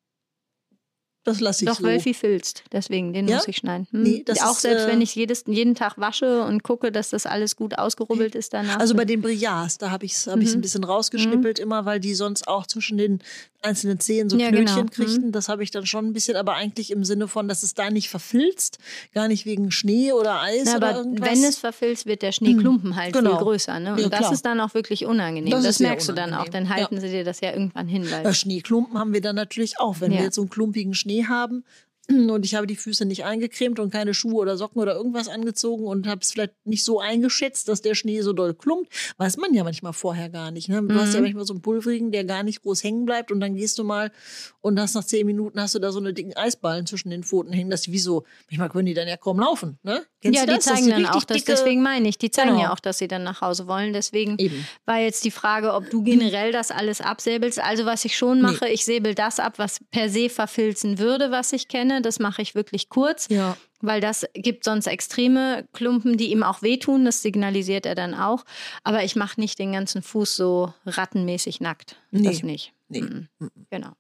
Das lasse ich Doch, so. Wölfi filzt. Deswegen, den Ja? muss ich schneiden. Hm. Nee, das Auch ist, selbst, äh, wenn ich jedes, jeden Tag wasche und gucke, dass das alles gut ausgerubbelt ist danach. Also bei den Briards, da habe ich es hab ich's ein bisschen rausgeschnippelt immer, weil die sonst auch zwischen den einzelnen Zehen so Ja, Knötchen genau. kriegten. Mhm. Das habe ich dann schon ein bisschen, aber eigentlich im Sinne von, dass es da nicht verfilzt, gar nicht wegen Schnee oder Eis Na, oder aber irgendwas. wenn es verfilzt, wird der Schneeklumpen halt Genau. viel größer. Ne? Und Ja, das klar. ist dann auch wirklich unangenehm. Das Das, ist sehr merkst du dann auch. unangenehm. Dann halten sie dir das ja irgendwann hin. Weil Ja, Schneeklumpen haben wir dann natürlich auch. Wenn Ja. wir jetzt so einen klumpigen Schnee haben und ich habe die Füße nicht eingecremt und keine Schuhe oder Socken oder irgendwas angezogen und habe es vielleicht nicht so eingeschätzt, dass der Schnee so doll klumpt, weiß man ja manchmal vorher gar nicht. Ne? Du Mhm. hast ja manchmal so einen pulverigen, der gar nicht groß hängen bleibt und dann gehst du mal und hast nach zehn Minuten hast du da so eine dicken Eisballen zwischen den Pfoten hängen, dass die wie so, manchmal können die dann ja kaum laufen. Ne? Kennst ja, du die das? Dass zeigen dann richtig auch, das, dicke- deswegen meine ich, die zeigen Genau. ja auch, dass sie dann nach Hause wollen. Deswegen Eben. war jetzt die Frage, ob du generell das alles absäbelst. Also was ich schon mache, ich säbel das ab, was per se verfilzen würde, was ich kenne. Das mache ich wirklich kurz, Ja. weil das gibt sonst extreme Klumpen, die ihm auch wehtun. Das signalisiert er dann auch. Aber ich mache nicht den ganzen Fuß so rattenmäßig nackt. Nee. Das nicht. Nee. Mhm. Genau.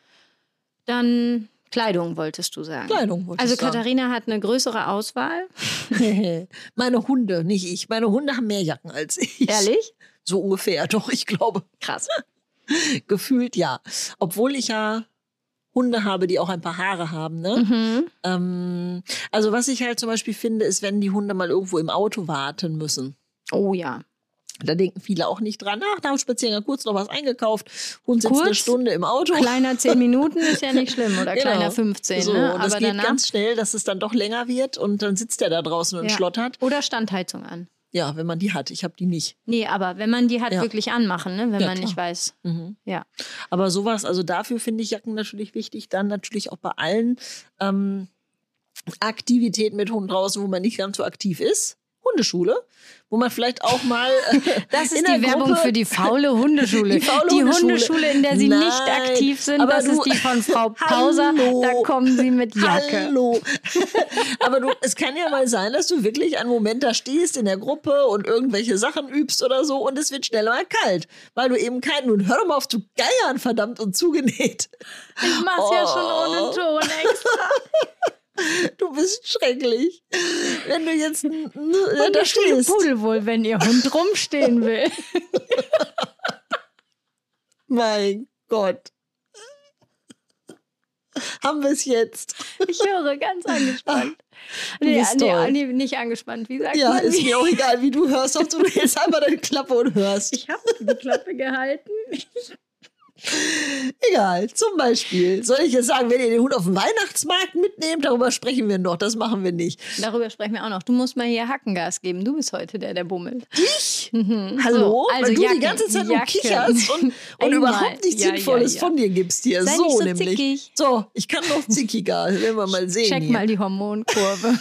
Dann Kleidung, wolltest du sagen. Kleidung wollte Also ich sagen. Katharina hat eine größere Auswahl. Meine Hunde, nicht ich. Meine Hunde haben mehr Jacken als ich. Ehrlich? So ungefähr, doch, ich glaube. Krass. Gefühlt ja. Obwohl ich ja Hunde habe, die auch ein paar Haare haben. Ne? Mhm. Ähm, also was ich halt zum Beispiel finde, ist, wenn die Hunde mal irgendwo im Auto warten müssen. Oh ja. Da denken viele auch nicht dran. Ach, da habe ich Spaziergang kurz noch was eingekauft. Hund sitzt Kurz? eine Stunde im Auto. Kleiner zehn Minuten ist ja nicht schlimm oder Genau. kleiner fünfzehn. So, Ne? und das Aber geht danach. ganz schnell, dass es dann doch länger wird und dann sitzt der da draußen und Ja. schlottert. Oder Standheizung an. Ja, wenn man die hat. Ich habe die nicht. Nee, aber wenn man die hat, Ja. wirklich anmachen, ne? wenn Ja, man klar. nicht weiß. Mhm. Ja. Aber sowas, also dafür finde ich Jacken natürlich wichtig. Dann natürlich auch bei allen ähm, Aktivitäten mit Hund draußen, wo man nicht ganz so aktiv ist. Hundeschule, wo man vielleicht auch mal äh, Das ist in die der Werbung Gruppe, für die faule Hundeschule. Die faule die Hundeschule. Hundeschule, in der sie Nein, nicht aktiv sind, aber das du- ist die von Frau Pauser. Hallo. Da kommen sie mit Jacke. Hallo. Aber du, es kann ja mal sein, dass du wirklich einen Moment da stehst in der Gruppe und irgendwelche Sachen übst oder so und es wird schnell mal kalt, weil du eben keinen, nun hör doch mal auf zu geiern, verdammt und zugenäht. Ich mach's ja schon ohne Ton extra. Du bist schrecklich. Wenn du jetzt n- n- Und da ihr spielt stehst. Pudel wohl, wenn ihr Hund rumstehen will. Mein Gott. Haben wir es jetzt? Ich höre ganz angespannt. du Nee, bist nee, toll. nee, nicht angespannt. Wie sagt Ja, man? ist mir auch egal, wie du hörst. Hauptsache, du hältst einfach deine Klappe und hörst. Ich habe die Klappe gehalten. Egal, zum Beispiel. Soll ich jetzt sagen, wenn ihr den Hund auf den Weihnachtsmarkt mitnehmt, darüber sprechen wir noch. Das machen wir nicht. Darüber sprechen wir auch noch. Du musst mal hier Hackengas geben. Du bist heute der, der bummelt. Ich? Mhm. Hallo? So, also Weil du Jacken, die ganze Zeit nur Jacken. kicherst und, und Einmal. überhaupt nichts Ja, Sinnvolles ja, ja. von dir gibst hier. Sei so nicht so nämlich. zickig. So, ich kann noch zickiger. Werden wir mal sehen. Check hier. mal die Hormonkurve.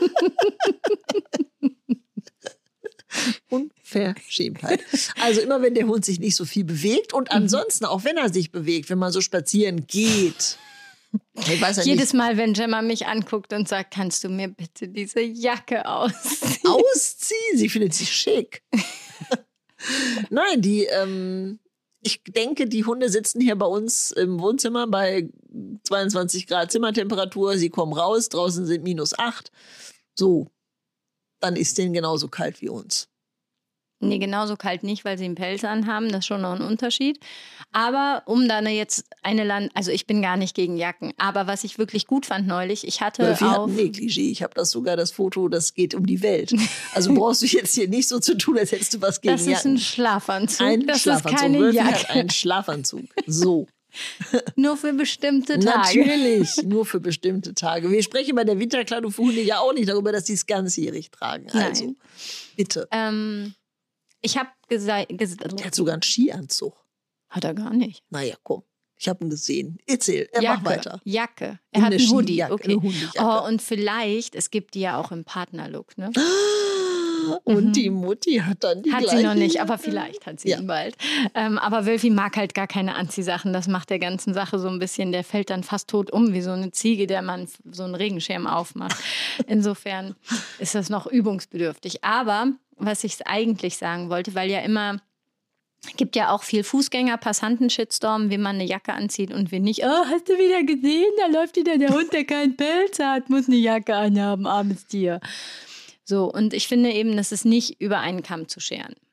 Unverschämtheit. Also immer, wenn der Hund sich nicht so viel bewegt und ansonsten, auch wenn er sich bewegt, wenn man so spazieren geht. Ich weiß ja Jedes nicht, Mal, wenn Gemma mich anguckt und sagt, kannst du mir bitte diese Jacke ausziehen? ausziehen. Sie findet sie schick. Nein, die, ähm, ich denke, die Hunde sitzen hier bei uns im Wohnzimmer bei zweiundzwanzig Grad Zimmertemperatur. Sie kommen raus, draußen sind minus acht. So, dann ist denen genauso kalt wie uns. Nee, genauso kalt nicht, weil sie einen Pelz anhaben. Das ist schon noch ein Unterschied. Aber um dann jetzt eine Land... Also ich bin gar nicht gegen Jacken. Aber was ich wirklich gut fand neulich, ich hatte Wölfi hat auf... ein Negligé. Ich habe das sogar, das Foto, das geht um die Welt. Also brauchst du jetzt hier nicht so zu tun, als hättest du was gegen Das ist Jacken. ein Schlafanzug. Ein das Schlafanzug. ist keine Wölfi Jacke. hat einen Schlafanzug. So. Nur für bestimmte Tage. Natürlich, nur für bestimmte Tage. Wir sprechen bei der Winterkleidung für Hunde ja auch nicht darüber, dass sie es ganzjährig tragen. Also, Nein. bitte. Ähm, ich habe gesagt... Ges Der hat sogar einen Skianzug. hat er gar nicht. Naja, komm. Ich habe ihn gesehen. Erzähl, er Jacke, mach weiter. Jacke. Er Und hat eine einen Hoodie. Skijacke, Okay. eine Hundejacke. Oh, und vielleicht, es gibt die ja auch im Partnerlook, ne? Und Mhm. die Mutti hat dann die Hat gleiche sie noch nicht, Jacke. aber vielleicht hat sie Ja. ihn bald. Ähm, aber Wölfi mag halt gar keine Anziehsachen. Das macht der ganzen Sache so ein bisschen, der fällt dann fast tot um, wie so eine Ziege, der man so einen Regenschirm aufmacht. Insofern ist das noch übungsbedürftig. Aber was ich eigentlich sagen wollte, weil ja immer... gibt ja auch viel Fußgänger, Passanten-Shitstorm, wie man eine Jacke anzieht und wie nicht. Oh, hast du wieder gesehen? Da läuft wieder der Hund, der keinen Pelz hat, muss eine Jacke anhaben, armes Tier. So, und ich finde eben, das ist nicht über einen Kamm zu scheren.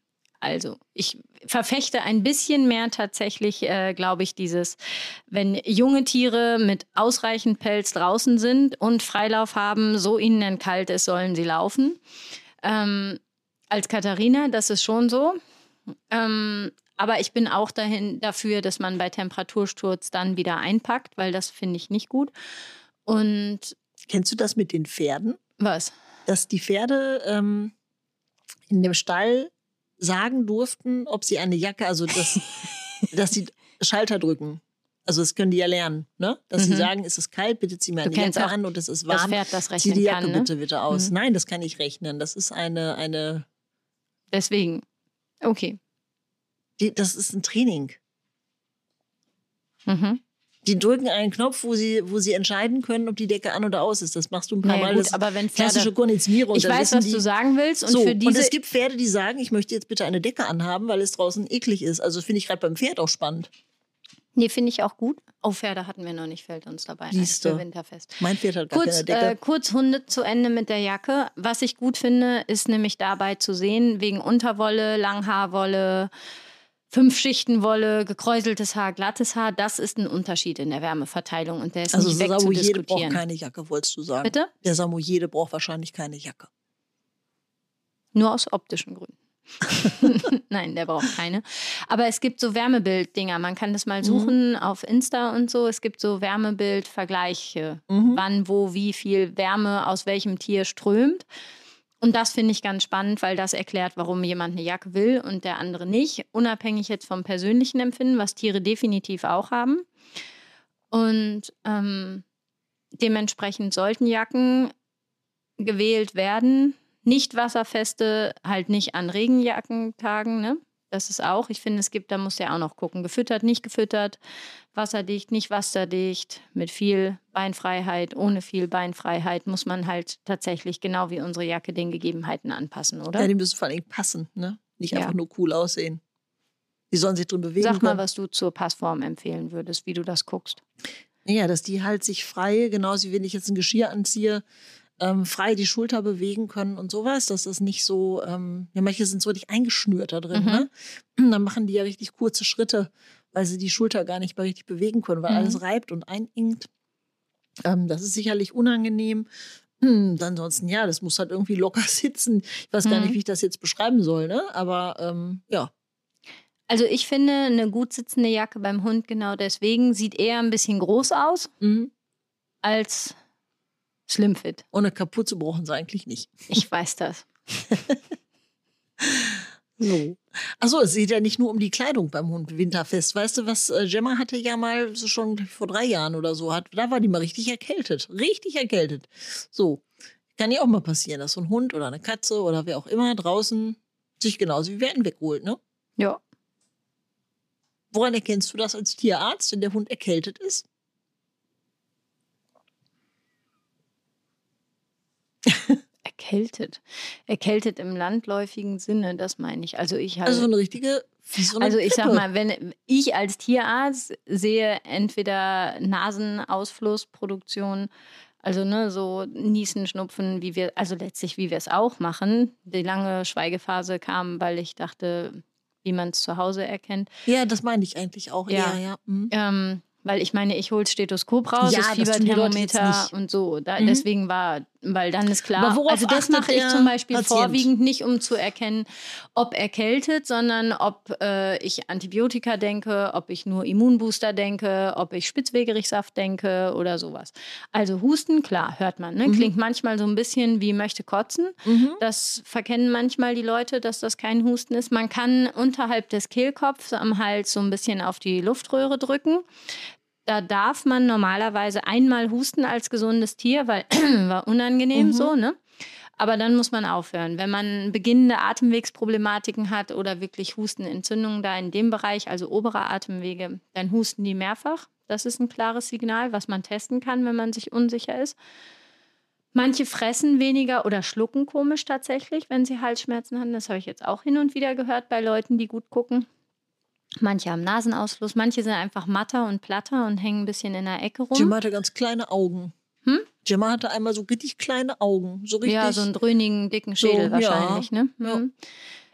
Also ich verfechte ein bisschen mehr tatsächlich, äh, glaube ich, dieses, wenn junge Tiere mit ausreichend Pelz draußen sind und Freilauf haben, so ihnen kalt ist, sollen sie laufen. Ähm, als Katharina, das ist schon so. Ähm, aber ich bin auch dahin dafür, dass man bei Temperatursturz dann wieder einpackt, weil das finde ich nicht gut. Und kennst du das mit den Pferden? Was? Dass die Pferde ähm, in dem Stall sagen durften, ob sie eine Jacke, also dass, dass sie Schalter drücken. Also das können die ja lernen, ne? Dass Mhm. sie sagen, es ist kalt, bitte zieh mir eine Jacke auch an und es ist das warm. Pferd, das Zieh rechnen die Jacke kann, ne? bitte bitte aus. Mhm. Nein, das kann ich rechnen. Das ist eine, eine Deswegen. Okay. die, das ist ein Training. Mhm. Die drücken einen Knopf, wo sie, wo sie entscheiden können, ob die Decke an oder aus ist. Das machst du ein paar Naja, Mal. gut, Das aber wenn Pferde- klassische Konditionierung. Ich Da weiß, wissen was die, du sagen willst. Und so, für diese und es gibt Pferde, die sagen, ich möchte jetzt bitte eine Decke anhaben, weil es draußen eklig ist. Also finde ich gerade beim Pferd auch spannend. Nee, finde ich auch gut. Oh, Pferde hatten wir noch nicht, fällt uns dabei ein Siehste. für Winterfest. Mein Pferd hat gar Kurz, keine Decke. äh, kurz Hunde zu Ende mit der Jacke. Was ich gut finde, ist nämlich dabei zu sehen, wegen Unterwolle, Langhaarwolle, Fünf-Schichten-Wolle, gekräuseltes Haar, glattes Haar, das ist ein Unterschied in der Wärmeverteilung und der ist Also nicht der Samoyede braucht wegzudiskutieren. keine Jacke, wolltest du sagen. Bitte? Der Samoyede braucht wahrscheinlich keine Jacke. Nur aus optischen Gründen. Nein, der braucht keine. Aber es gibt so Wärmebild-Dinger. Man kann das mal suchen mhm. auf Insta und so. Es gibt so Wärmebild-Vergleiche. Mhm. Wann, wo, wie viel Wärme aus welchem Tier strömt. Und das finde ich ganz spannend, weil das erklärt, warum jemand eine Jacke will und der andere nicht. Unabhängig jetzt vom persönlichen Empfinden, was Tiere definitiv auch haben. Und ähm, dementsprechend sollten Jacken gewählt werden. Nicht wasserfeste, halt nicht an Regenjackentagen, ne? Das ist auch, ich finde, es gibt, da muss ja auch noch gucken. Gefüttert, nicht gefüttert, wasserdicht, nicht wasserdicht, mit viel Beinfreiheit, ohne viel Beinfreiheit muss man halt tatsächlich genau wie unsere Jacke den Gegebenheiten anpassen, oder? Ja, die müssen vor allem passen, ne? Nicht Ja. einfach nur cool aussehen. Die sollen sich drin bewegen Sag mal, können. was du zur Passform empfehlen würdest, wie du das guckst. Ja, dass die halt sich frei, genauso wie wenn ich jetzt ein Geschirr anziehe, ähm, frei die Schulter bewegen können und sowas. Dass das nicht so, ähm, ja, manche sind so richtig eingeschnürt da drin, Mhm. ne? Dann machen die ja richtig kurze Schritte, weil sie die Schulter gar nicht mehr richtig bewegen können, weil Mhm. alles reibt und einengt. Ähm, das ist sicherlich unangenehm. Hm, ansonsten, ja, das muss halt irgendwie locker sitzen. Ich weiß gar Mhm. nicht, wie ich das jetzt beschreiben soll, ne? Aber ähm, ja. Also ich finde, eine gut sitzende Jacke beim Hund genau deswegen sieht eher ein bisschen groß aus Mhm. als Slimfit. Ohne Kapuze brauchen sie eigentlich nicht. Ich weiß das. So. Achso, es geht ja nicht nur um die Kleidung beim Hund Winterfest. Weißt du, was äh, Gemma hatte ja mal so schon vor drei Jahren oder so, hat, da war die mal richtig erkältet. Richtig erkältet. So. Kann ja auch mal passieren, dass so ein Hund oder eine Katze oder wer auch immer draußen sich genauso wie wir einen wegholt, ne? Ja. Woran erkennst du das als Tierarzt, wenn der Hund erkältet ist? Erkältet. Erkältet im landläufigen Sinne, das meine ich. Also ich halt. Also so eine richtige, wie so eine Also ich sag Grippe. mal, wenn ich als Tierarzt sehe entweder Nasenausflussproduktion, also ne, so Niesen, Schnupfen, wie wir, also letztlich wie wir es auch machen. Die lange Schweigephase kam, weil ich dachte, wie man es zu Hause erkennt. Ja, das meine ich eigentlich auch Ja. eher, ja. Mhm. Ähm, weil ich meine, ich hole das Stethoskop raus, Ja, das das tun die Leute jetzt Fieberthermometer nicht. und so. Da, Mhm. Deswegen war, weil dann ist klar. Aber worauf Also das achtet mache ich der zum Beispiel Patient? vorwiegend nicht, um zu erkennen, ob erkältet, sondern ob äh, ich Antibiotika denke, ob ich nur Immunbooster denke, ob ich Spitzwegerichtssaft denke oder sowas. Also Husten, klar, hört man. Ne? Mhm. Klingt manchmal so ein bisschen wie möchte kotzen. Mhm. Das verkennen manchmal die Leute, dass das kein Husten ist. Man kann unterhalb des Kehlkopfs am Hals so ein bisschen auf die Luftröhre drücken. Da darf man normalerweise einmal husten als gesundes Tier, weil war unangenehm Mhm. so, ne? Aber dann muss man aufhören. Wenn man beginnende Atemwegsproblematiken hat oder wirklich Hustenentzündungen da in dem Bereich, also obere Atemwege, dann husten die mehrfach. Das ist ein klares Signal, was man testen kann, wenn man sich unsicher ist. Manche fressen weniger oder schlucken komisch tatsächlich, wenn sie Halsschmerzen haben. Das habe ich jetzt auch hin und wieder gehört bei Leuten, die gut gucken. Manche haben Nasenausfluss, manche sind einfach matter und platter und hängen ein bisschen in der Ecke rum. Gemma hatte ganz kleine Augen. Hm? Gemma hatte einmal so richtig kleine Augen. So richtig. Ja, so einen dröhnigen, dicken Schädel So, wahrscheinlich. ja. Ne? Ja. Mhm.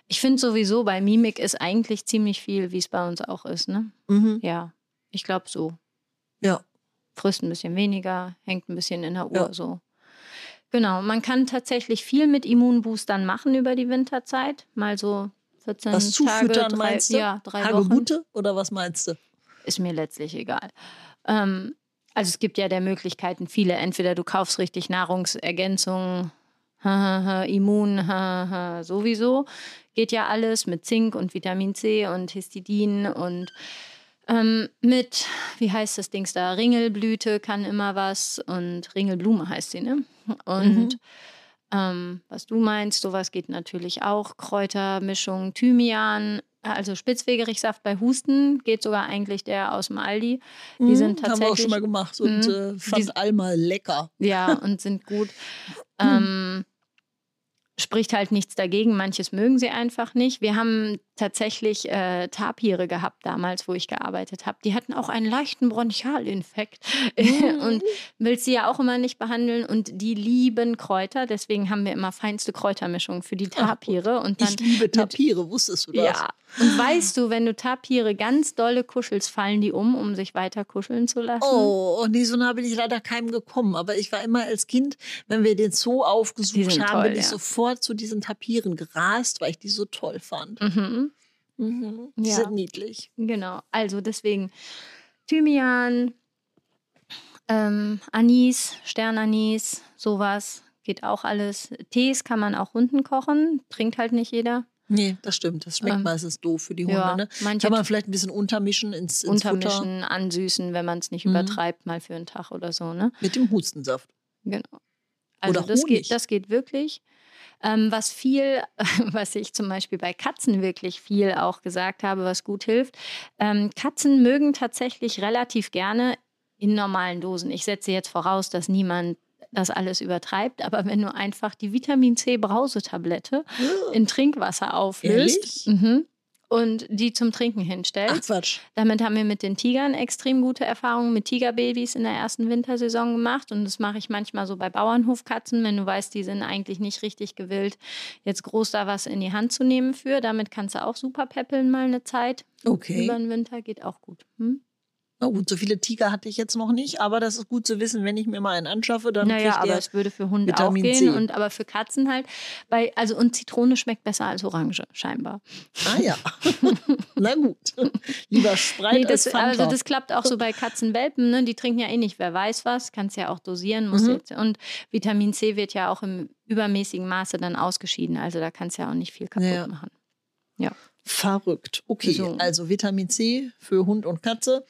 Ich finde sowieso, bei Mimik ist eigentlich ziemlich viel, wie es bei uns auch ist, ne? Mhm. Ja, ich glaube so. Ja. Frisst ein bisschen weniger, hängt ein bisschen in der Uhr Ja. so. Genau, man kann tatsächlich viel mit Immunboostern machen über die Winterzeit. Mal so vierzehn Was zufüttern, Tage, drei, meinst du? ja, drei Wochen. Hagebutte oder was meinst du? Ist mir letztlich egal. Ähm, also es gibt ja der Möglichkeiten viele. Entweder du kaufst richtig Nahrungsergänzungen, Immun, sowieso. Geht ja alles mit Zink und Vitamin C und Histidin und ähm, mit, wie heißt das Dings da, Ringelblüte kann immer was und Ringelblume heißt sie, ne? Und Mhm. ähm, was du meinst, sowas geht natürlich auch. Kräutermischung, Thymian, also Spitzwegerichsaft bei Husten geht sogar eigentlich der aus dem Aldi. Die Mhm, sind tatsächlich, haben wir auch schon mal gemacht und mh, äh, fand die, Alma lecker. ja, und sind gut. ähm, spricht halt nichts dagegen. Manches mögen sie einfach nicht. Wir haben tatsächlich äh, Tapire gehabt damals, wo ich gearbeitet habe. Die hatten auch einen leichten Bronchialinfekt Mhm. und willst sie ja auch immer nicht behandeln. Und die lieben Kräuter. Deswegen haben wir immer feinste Kräutermischungen für die Tapire. Und dann Ich liebe mit- Tapire, wusstest du das? Ja. Und weißt du, wenn du Tapire ganz dolle kuschelst, fallen die um, um sich weiter kuscheln zu lassen? Oh, nee, so nah bin ich leider keinem gekommen. Aber ich war immer als Kind, wenn wir den Zoo Die aufgesucht sind haben, toll, bin ich ja. sofort zu diesen Tapiren gerast, weil ich die so toll fand. Mhm. Mhm. Die Ja. sind niedlich. Genau, also deswegen Thymian, ähm, Anis, Sternanis, sowas geht auch alles. Tees kann man auch Hunden kochen, trinkt halt nicht jeder. Nee, das stimmt. Das schmeckt Ähm, meistens doof für die Hunde. ja, Ne? manche Kann man vielleicht ein bisschen untermischen ins, ins Futter Untermischen, ansüßen, wenn man es nicht Mhm. übertreibt, mal für einen Tag oder so, ne? mit dem Hustensaft. Genau. Also Oder das Honig. geht, das geht wirklich. Ähm, was viel, was ich zum Beispiel bei Katzen wirklich viel auch gesagt habe, was gut hilft. Ähm, Katzen mögen tatsächlich relativ gerne in normalen Dosen. Ich setze jetzt voraus, dass niemand das alles übertreibt, aber wenn du einfach die Vitamin C Brausetablette in Trinkwasser auflöst mhm, und die zum Trinken Ach hinstellst. Quatsch. Damit haben wir mit den Tigern extrem gute Erfahrungen mit Tigerbabys in der ersten Wintersaison gemacht. Und das mache ich manchmal so bei Bauernhofkatzen, wenn du weißt, die sind eigentlich nicht richtig gewillt, jetzt groß da was in die Hand zu nehmen für. Damit kannst du auch super peppeln mal eine Zeit. Okay. Über den Winter geht auch gut. Hm? Na gut, so viele Tiger hatte ich jetzt noch nicht, aber das ist gut zu wissen, wenn ich mir mal einen anschaffe, dann Naja, kriegt aber der es würde für Hunde Vitamin auch gehen. C. Und, aber für Katzen halt. Bei, also, und Zitrone schmeckt besser als Orange, scheinbar. Ah ja. Na gut. Lieber Sprite Nee, das, als Fanta. also das klappt auch so bei Katzenwelpen, ne? Die trinken ja eh nicht, wer weiß was, kannst ja auch dosieren. Muss Mhm. jetzt, und Vitamin C wird ja auch im übermäßigen Maße dann ausgeschieden, also da kannst du ja auch nicht viel kaputt Ja. machen. Ja. Verrückt. Okay, So. also Vitamin C für Hund und Katze.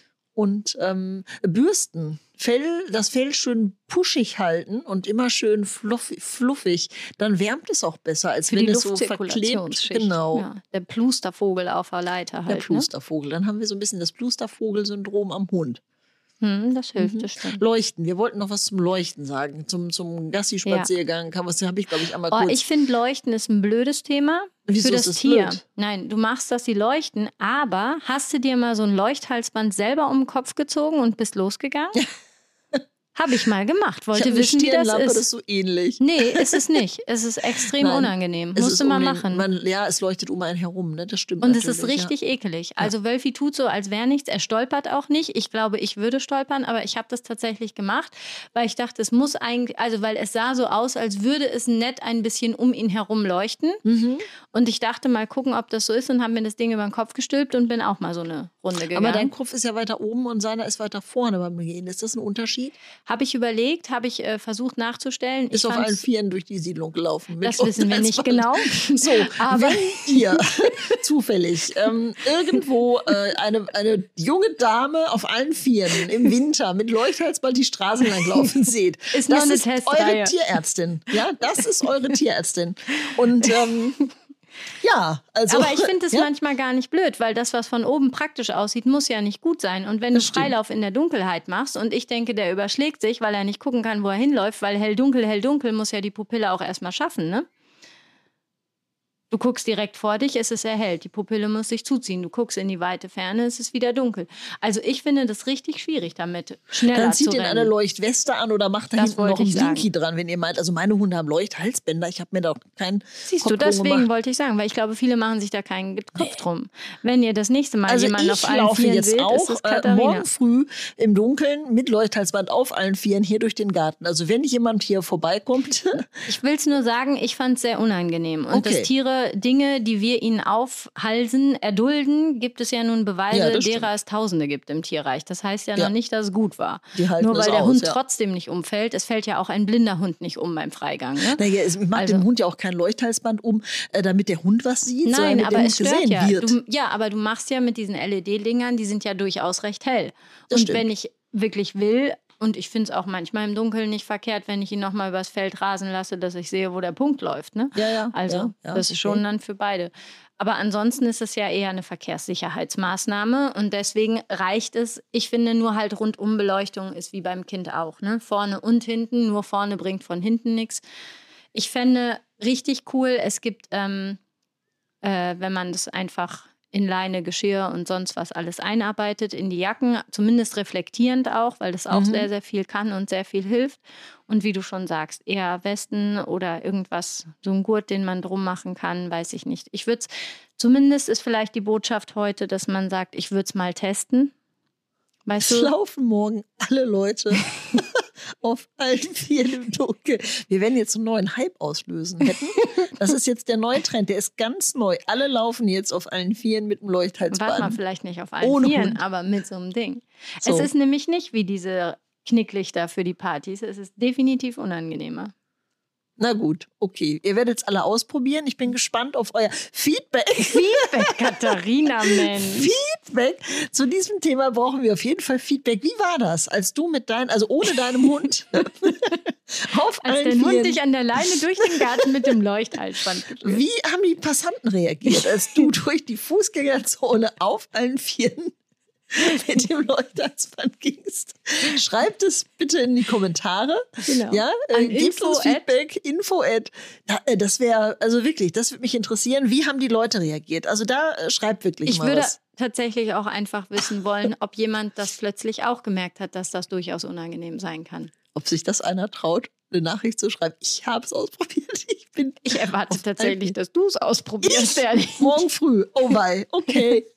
Und ähm, Bürsten. Fell, das Fell schön puschig halten und immer schön fluffig, fluffig. Dann wärmt es auch besser, als Für wenn die es so verklebt. Luftzirkulationsschicht. Genau. Ja, der Plustervogel auf der Leiter Der halt. Plustervogel. Dann haben wir so ein bisschen das Plustervogel-Syndrom am Hund. Ne? Hm, das hilft, Mhm. das stimmt. Leuchten. Wir wollten noch was zum Leuchten sagen. Zum, zum Gassi-Spaziergang. Ja. Das habe ich, glaube ich, einmal Oh, kurz. ich finde, Leuchten ist ein blödes Thema. Wieso für ist das das Tier. blöd? Nein, du machst, dass sie leuchten, aber hast du dir mal so ein Leuchthalsband selber um den Kopf gezogen und bist losgegangen? Habe ich mal gemacht. Ich Wollte hab eine wissen, wie das Stirnlampe, ist. das ist so ähnlich. Nee, ist es nicht. Es ist extrem Nein, unangenehm. Es Musst ist du mal um den- machen. Man, ja, es leuchtet um einen herum, ne? Das stimmt Und es natürlich. ist richtig ekelig. Also Wölfi tut so, als wäre nichts. Er stolpert auch nicht. Ich glaube, ich würde stolpern, aber ich habe das tatsächlich gemacht, weil ich dachte, es muss eigentlich, also weil es sah so aus, als würde es nett ein bisschen um ihn herum leuchten. Ja. Mhm. Und ich dachte mal gucken, ob das so ist und habe mir das Ding über den Kopf gestülpt und bin auch mal so eine Runde gegangen. Aber dein Kopf ist ja weiter oben und seiner ist weiter vorne beim Gehen. Ist das ein Unterschied? Habe ich überlegt, habe ich äh, versucht nachzustellen. Ist ich auf fand's- allen Vieren durch die Siedlung gelaufen. mit Das wissen wir nicht Unterhaltsband. genau. So, Aber- wenn ihr zufällig ähm, irgendwo äh, eine, eine junge Dame auf allen Vieren im Winter mit Leuchthalsband die Straßen lang laufen seht, Ist nur das eine ist Testreihe. eure Tierärztin. Ja, das ist eure Tierärztin. Und ähm, ja, also. Aber ich finde es ja, manchmal gar nicht blöd, weil das, was von oben praktisch aussieht, muss ja nicht gut sein. Und wenn Das du stimmt. Freilauf in der Dunkelheit machst und ich denke, der überschlägt sich, weil er nicht gucken kann, wo er hinläuft, weil hell-dunkel, hell-dunkel muss ja die Pupille auch erstmal schaffen, ne? Du guckst direkt vor dich, es ist erhellt. Die Pupille muss sich zuziehen. Du guckst in die weite Ferne, es ist wieder dunkel. Also ich finde das richtig schwierig damit, schneller Dann zu zieht ihn rennen. eine Leuchtweste an oder macht da Das hinten noch wollte ein ich sagen. Blinky dran, wenn ihr meint. Also meine Hunde haben Leuchthalsbänder. Ich habe mir da auch keinen Siehst Kopf du, drum deswegen gemacht. wollte ich sagen, weil ich glaube, viele machen sich da keinen Kopf drum. Wenn ihr das nächste Mal Also jemanden ich auf allen laufe Vieren jetzt seht, auch ist es äh, Katharina. morgen früh im Dunkeln mit Leuchthalsband auf allen Vieren hier durch den Garten. Also wenn jemand hier vorbeikommt. Ich will es nur sagen, ich fand es sehr unangenehm. Und Okay. dass Tiere Dinge, die wir ihnen aufhalsen, erdulden, gibt es ja nun Beweise, Ja, das derer stimmt. es Tausende gibt im Tierreich. Das heißt ja, Ja. noch nicht, dass es gut war. Die halten Nur weil es der aus, Hund ja. trotzdem nicht umfällt. Es fällt ja auch ein blinder Hund nicht um beim Freigang. Ne? Naja, es macht Also- dem Hund ja auch kein Leuchthalsband um, äh, damit der Hund was sieht, sondern Nein, damit aber der es Hund stört gesehen ja. wird. Du, ja, aber du machst ja mit diesen L E D-Dingern, die sind ja durchaus recht hell. Das und stimmt. wenn ich wirklich will, und ich finde es auch manchmal im Dunkeln nicht verkehrt, wenn ich ihn nochmal übers Feld rasen lasse, dass ich sehe, wo der Punkt läuft. Ne? Ja, ja, Also, ja, ja, das ist okay. schon dann für beide. Aber ansonsten ist es ja eher eine Verkehrssicherheitsmaßnahme und deswegen reicht es. Ich finde nur halt Rundumbeleuchtung ist wie beim Kind auch. Ne? Vorne und hinten, nur vorne bringt von hinten nichts. Ich fände richtig cool, es gibt, ähm, äh, wenn man das einfach in Leine, Geschirr und sonst was alles einarbeitet in die Jacken, zumindest reflektierend auch, weil das auch Mhm. sehr, sehr viel kann und sehr viel hilft. Und wie du schon sagst, eher Westen oder irgendwas, so ein Gurt, den man drum machen kann, weiß ich nicht. Ich würde es, zumindest ist vielleicht die Botschaft heute, dass man sagt, ich würde es mal testen. Weißt Es du? laufen morgen alle Leute auf allen Vieren im Dunkeln. Wir werden jetzt einen neuen Hype auslösen hätten. Das ist jetzt der neue Trend, der ist ganz neu. Alle laufen jetzt auf allen Vieren mit dem Leuchthalsband. Warte mal, vielleicht nicht auf allen Ohne Vieren, Hund. aber mit so einem Ding. So. Es ist nämlich nicht wie diese Knicklichter für die Partys. Es ist definitiv unangenehmer. Na gut, okay. Ihr werdet es alle ausprobieren. Ich bin gespannt auf euer Feedback. Feedback, Katharina, Mensch. Feedback. Zu diesem Thema brauchen wir auf jeden Fall Feedback. Wie war das, als du mit deinem, also ohne deinem Hund auf Als allen dein Hund Vieren, dich an der Leine durch den Garten mit dem Leuchthalsband geführt. wie haben die Passanten reagiert, als du durch die Fußgängerzone auf allen Vieren mit dem Leuchthalsband gingst? Schreibt es bitte in die Kommentare. Genau. Ja, äh, An gebt info uns at- Feedback. Info at. Da, äh, das wäre, also wirklich, das würde mich interessieren. Wie haben die Leute reagiert? Also da äh, schreibt wirklich Ich mal würde was. tatsächlich auch einfach wissen wollen, ob jemand das plötzlich auch gemerkt hat, dass das durchaus unangenehm sein kann. Ob sich das einer traut, eine Nachricht zu schreiben. Ich habe es ausprobiert. Ich bin Ich erwarte auf tatsächlich, allen- dass du es ausprobierst, ehrlich. morgen früh. Oh wei, okay.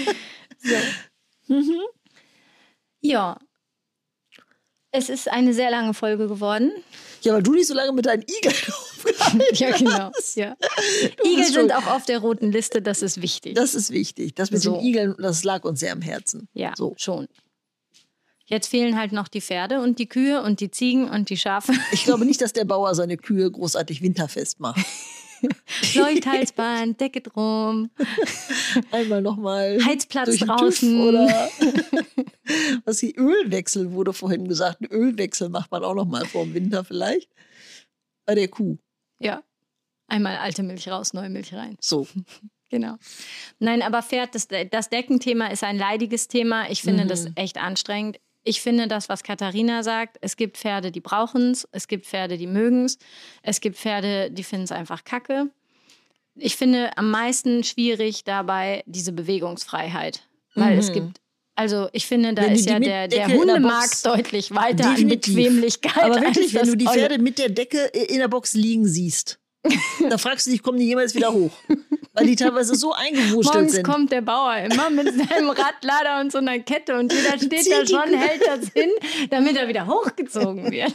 Ja. Es ist eine sehr lange Folge geworden. Ja, weil du nicht so lange mit deinen Igeln aufgehalten Ja, genau. hast. Ja. Du Igel bist sind schon- auch auf der roten Liste, das ist wichtig. Das ist wichtig. Das mit So. den Igeln, das lag uns sehr am Herzen. ja, So. schon. Jetzt fehlen halt noch die Pferde und die Kühe und die Ziegen und die Schafe. Ich glaube nicht, dass der Bauer seine Kühe großartig winterfest macht. Leuchthalsband, Decke drum, Einmal nochmal Heizplatz durch den draußen. TÜV oder was die Ölwechsel wurde vorhin gesagt. Einen Ölwechsel macht man auch nochmal vor dem Winter vielleicht. Bei der Kuh. Ja, einmal alte Milch raus, neue Milch rein. So. Genau. Nein, aber Pferd, das, das Deckenthema ist ein leidiges Thema. Ich finde Mhm. das echt anstrengend. Ich finde das, was Katharina sagt, es gibt Pferde, die brauchen es, es gibt Pferde, die mögen es, es gibt Pferde, die finden es einfach kacke. Ich finde am meisten schwierig dabei diese Bewegungsfreiheit, weil Mhm. es gibt, also ich finde, da Wenn die ist die ja mit der, der Decke in der Hundemarkt Box- deutlich weiter an Definitiv. Bequemlichkeit. Aber wirklich, als wenn das du die Olle. Pferde mit der Decke in der Box liegen siehst, da fragst du dich, kommen die jemals wieder hoch? Weil die teilweise so eingewurschtelt Morgens sind. kommt der Bauer immer mit seinem Radlader und so einer Kette und jeder steht Zieht da die schon, Kuh. hält das hin, damit er wieder hochgezogen wird.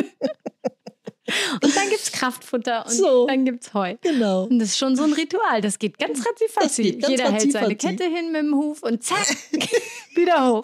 Und dann gibt es Kraftfutter und So. dann gibt es Heu. Genau. Und das ist schon so ein Ritual, das geht ganz ratzifatzi. geht ganz Jeder hält seine ratzifatzi. Kette hin mit dem Huf und zack, wieder hoch.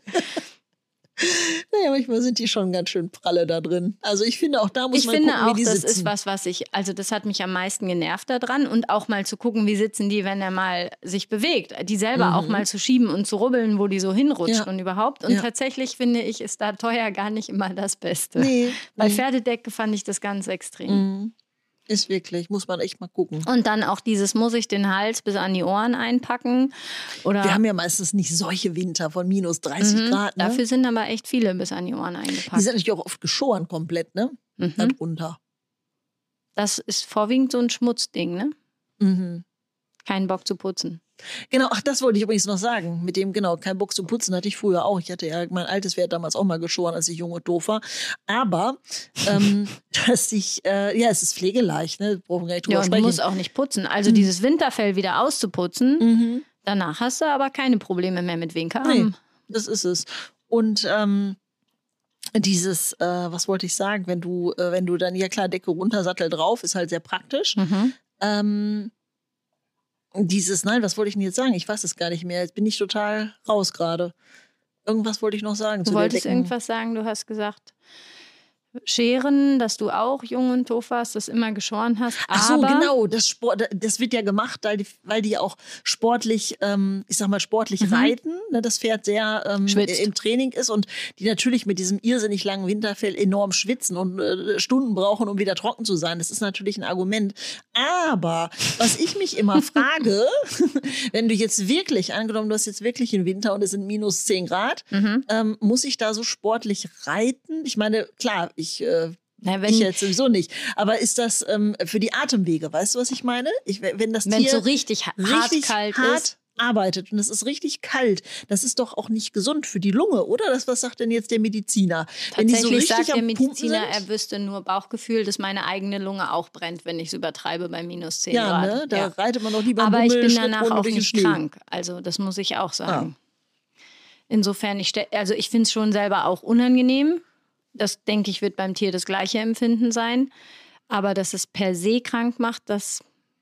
Naja, manchmal sind die schon ganz schön pralle da drin. Also ich finde, auch da muss Ich man finde gucken, auch, wie die das sitzen. ist was, was ich, also das hat mich am meisten genervt daran und auch mal zu gucken, wie sitzen die, wenn er mal sich bewegt. Die selber Mhm. auch mal zu schieben und zu rubbeln, wo die so hinrutscht Ja. und überhaupt. Und Ja. tatsächlich finde ich, ist da teuer gar nicht immer das Beste. Nee, Bei nee. Pferdedecke fand ich das ganz extrem. Mhm. Ist wirklich, muss man echt mal gucken. Und dann auch dieses, muss ich den Hals bis an die Ohren einpacken? Oder Wir haben ja meistens nicht solche Winter von minus dreißig Mhm. Grad. Ne? Dafür sind aber echt viele bis an die Ohren Die eingepackt. sind natürlich auch oft geschoren komplett, ne? Mhm. Darunter. Das ist vorwiegend so ein Schmutzding, ne? Mhm. Keinen Bock zu putzen. Genau, ach, das wollte ich übrigens noch sagen. Mit dem, genau, kein Bock zu putzen hatte ich früher auch. Ich hatte ja, mein altes Pferd damals auch mal geschoren, als ich jung und doof war. Aber, ähm, dass ich, äh, ja, es ist pflegeleicht, ne? Brauchen wir gar nicht drüber Ja, und sprechen. du musst auch nicht putzen. Also mhm. dieses Winterfell wieder auszuputzen, mhm. danach hast du aber keine Probleme mehr mit Winkerarm. Nee, das ist es. Und, ähm, dieses, äh, was wollte ich sagen, wenn du, äh, wenn du dann, ja klar, Decke runter, Sattel drauf, ist halt sehr praktisch. Mhm. Ähm, Dieses, nein, was wollte ich denn jetzt sagen? Ich weiß es gar nicht mehr. Jetzt bin ich total raus gerade. Irgendwas wollte ich noch sagen. Du zu wolltest der Decken. irgendwas sagen, du hast gesagt, Scheren, dass du auch jung und doof warst, das immer geschoren hast. Ach so, genau. Das, Sport, das wird ja gemacht, weil die, weil die auch sportlich, ähm, ich sag mal, sportlich mhm. reiten. Ne, das Pferd sehr ähm, im Training ist und die natürlich mit diesem irrsinnig langen Winterfell enorm schwitzen und äh, Stunden brauchen, um wieder trocken zu sein. Das ist natürlich ein Argument. Aber was ich mich immer frage, wenn du jetzt wirklich, angenommen, du hast jetzt wirklich einen Winter und es sind minus zehn Grad, mhm. ähm, muss ich da so sportlich reiten? Ich meine, klar, ich Ich, äh, ja, wenn, ich jetzt sowieso nicht. Aber ist das ähm, für die Atemwege? Weißt du, was ich meine? Ich, wenn das wenn Tier so richtig, richtig hart kalt hart ist. arbeitet und es ist richtig kalt, das ist doch auch nicht gesund für die Lunge, oder? Das, was sagt denn jetzt der Mediziner? Wenn Tatsächlich die so sagt der Mediziner, er wüsste nur Bauchgefühl, dass meine eigene Lunge auch brennt, wenn ich es übertreibe bei minus zehn ja, Grad. Ne? Da ja, reitet man doch lieber Aber Bummel, ich bin danach auch nicht krank. Also das muss ich auch sagen. Ah. Insofern, ich, also ich finde es schon selber auch unangenehm. Das, denke ich, wird beim Tier das gleiche Empfinden sein. Aber dass es per se krank macht, das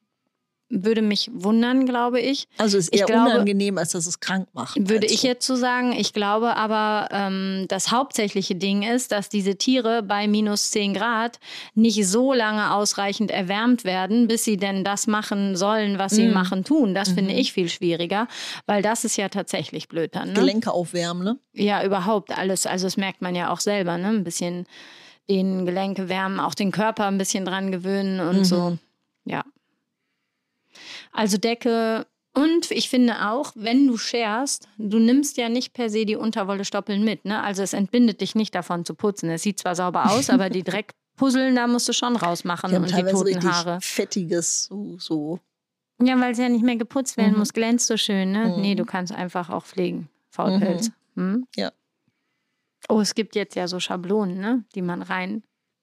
würde mich wundern, glaube ich. Also es ist eher glaube, unangenehm, als dass es krank macht. Würde ich jetzt so sagen. Ich glaube aber, ähm, das hauptsächliche Ding ist, dass diese Tiere bei minus zehn Grad nicht so lange ausreichend erwärmt werden, bis sie denn das machen sollen, was sie mm. machen tun. Das mm-hmm. finde ich viel schwieriger, weil das ist ja tatsächlich blöd dann. Ne? Gelenke aufwärmen, ne? Ja, überhaupt alles. Also das merkt man ja auch selber, ne? Ein bisschen den Gelenke wärmen, auch den Körper ein bisschen dran gewöhnen und mm-hmm. so. Ja. Also Decke und ich finde auch, wenn du scherst, du nimmst ja nicht per se die Unterwollestoppeln mit. Ne? Also es entbindet dich nicht davon zu putzen. Es sieht zwar sauber aus, aber die Dreckpuzzeln, da musst du schon rausmachen die und die toten richtig Haare. Fettiges, so, so. Ja, weil es ja nicht mehr geputzt werden mhm. muss, glänzt so schön. Ne? Mhm. Nee, du kannst einfach auch pflegen, Faulpelz. Mhm. Hm? Ja. Oh, es gibt jetzt ja so Schablonen, ne? Die man rein...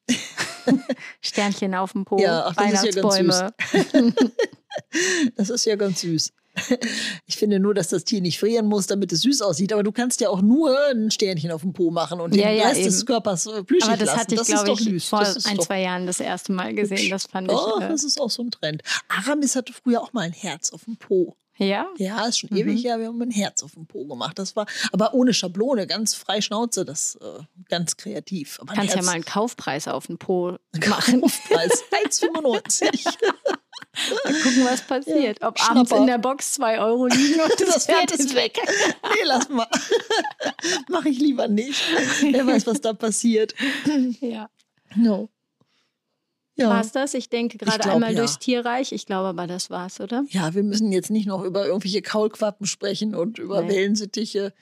Sternchen auf dem Po, ja, ach, das Weihnachtsbäume. Ist ja ganz süß. Das ist ja ganz süß. Ich finde nur, dass das Tier nicht frieren muss, damit es süß aussieht. Aber du kannst ja auch nur ein Sternchen auf dem Po machen und ja, den ja, Rest eben. des Körpers plüschig Aber das lassen. hatte ich, glaube ich, vor ein, doch zwei Jahren das erste Mal gesehen. Das fand ich. Oh, äh, das ist auch so ein Trend. Aramis hatte früher auch mal ein Herz auf dem Po. Ja? Ja, ist schon mhm. ewig her. Wir haben ein Herz auf dem Po gemacht. Das war aber ohne Schablone, ganz frei Schnauze, das äh, ganz kreativ. Du kannst ja mal einen Kaufpreis auf dem Po machen. Kaufpreis eins Komma fünfundneunzig. Mal gucken, was passiert. Ja, Ob Schnapper. Abends in der Box zwei Euro liegen und das, das Pferd ist weg. Nee, lass mal. Mach ich lieber nicht. Wer weiß, was da passiert. Ja. No. Ja. War's das? Ich denke gerade glaub, einmal ja. durchs Tierreich. Ich glaube aber, das war's, oder? Ja, wir müssen jetzt nicht noch über irgendwelche Kaulquappen sprechen und über nee. Wellensittiche.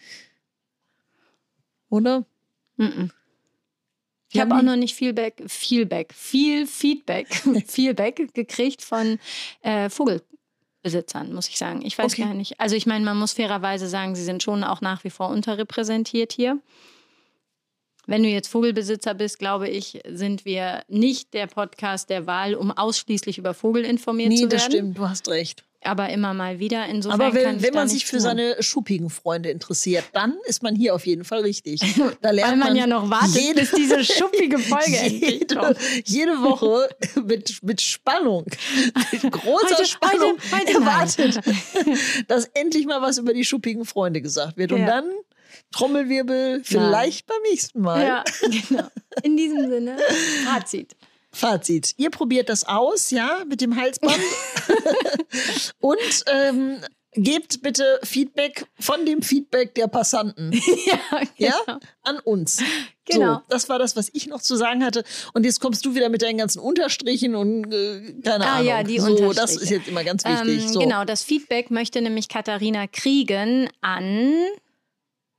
Oder? Mm-mm. Ich habe auch noch nicht viel, Back, viel, Back, viel Feedback, Feedback gekriegt von äh, Vogelbesitzern, muss ich sagen. Ich weiß okay. gar nicht. Also ich meine, man muss fairerweise sagen, sie sind schon auch nach wie vor unterrepräsentiert hier. Wenn du jetzt Vogelbesitzer bist, glaube ich, sind wir nicht der Podcast der Wahl, um ausschließlich über Vogel informiert nee, zu werden. Nee, das stimmt, du hast recht. Aber immer mal wieder. Insofern Aber wenn, kann ich wenn man da sich für tun. seine schuppigen Freunde interessiert, dann ist man hier auf jeden Fall richtig. Da lernt Weil man, man ja noch wartet, jede, bis diese schuppige Folge endlich kommt. Jede Woche mit, mit Spannung, mit großer heute, Spannung heute, heute erwartet, dass endlich mal was über die schuppigen Freunde gesagt wird. Und ja. dann Trommelwirbel, vielleicht Nein. beim nächsten Mal. Ja, genau. In diesem Sinne, Fazit. Fazit. Ihr probiert das aus, ja, mit dem Halsband. Und ähm, gebt bitte Feedback von dem Feedback der Passanten. Ja, genau. Ja, an uns. Genau. So, das war das, was ich noch zu sagen hatte. Und jetzt kommst du wieder mit deinen ganzen Unterstrichen und äh, keine ah, Ahnung. Ja, die so, Unterstriche. Das ist jetzt immer ganz wichtig. Ähm, so. Genau, das Feedback möchte nämlich Katharina kriegen an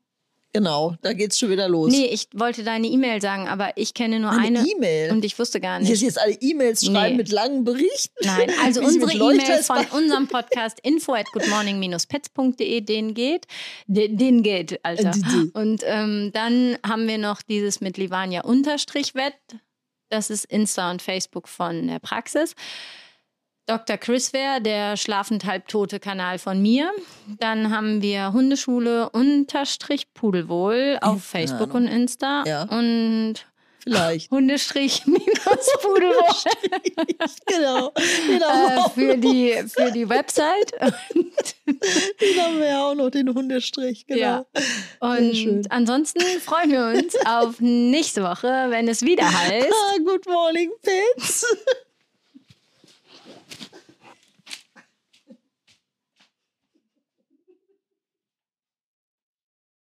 Genau, da geht's schon wieder los. Nee, ich wollte deine E-Mail sagen, aber ich kenne nur eine. eine E-Mail? Und ich wusste gar nicht. Jetzt jetzt alle E-Mails schreiben Nee. mit langen Berichten? Nein, also Wie sie unsere mit Leuchter E-Mail ist von bei- unserem Podcast info at goodmorning dash pets punkt de, den geht. Den, den geht, Alter. Äh, die- die. Und ähm, dann haben wir noch dieses mit Livania unterstrich Wett. Das ist Insta und Facebook von der Praxis. Doktor Chris Ware, der schlafend halbtote Kanal von mir. Dann haben wir Hundeschule unterstrich Pudelwohl auf Facebook Ahnung. und Insta. Ja. Und Vielleicht. Hundestrich minus Pudelwohl Genau. genau. äh, für, die, für die Website. Den haben wir ja auch noch, den Hundestrich. Genau. Ja. Sehr schön. Und ansonsten freuen wir uns auf nächste Woche, wenn es wieder heißt. Ah, Good Morning, Pets.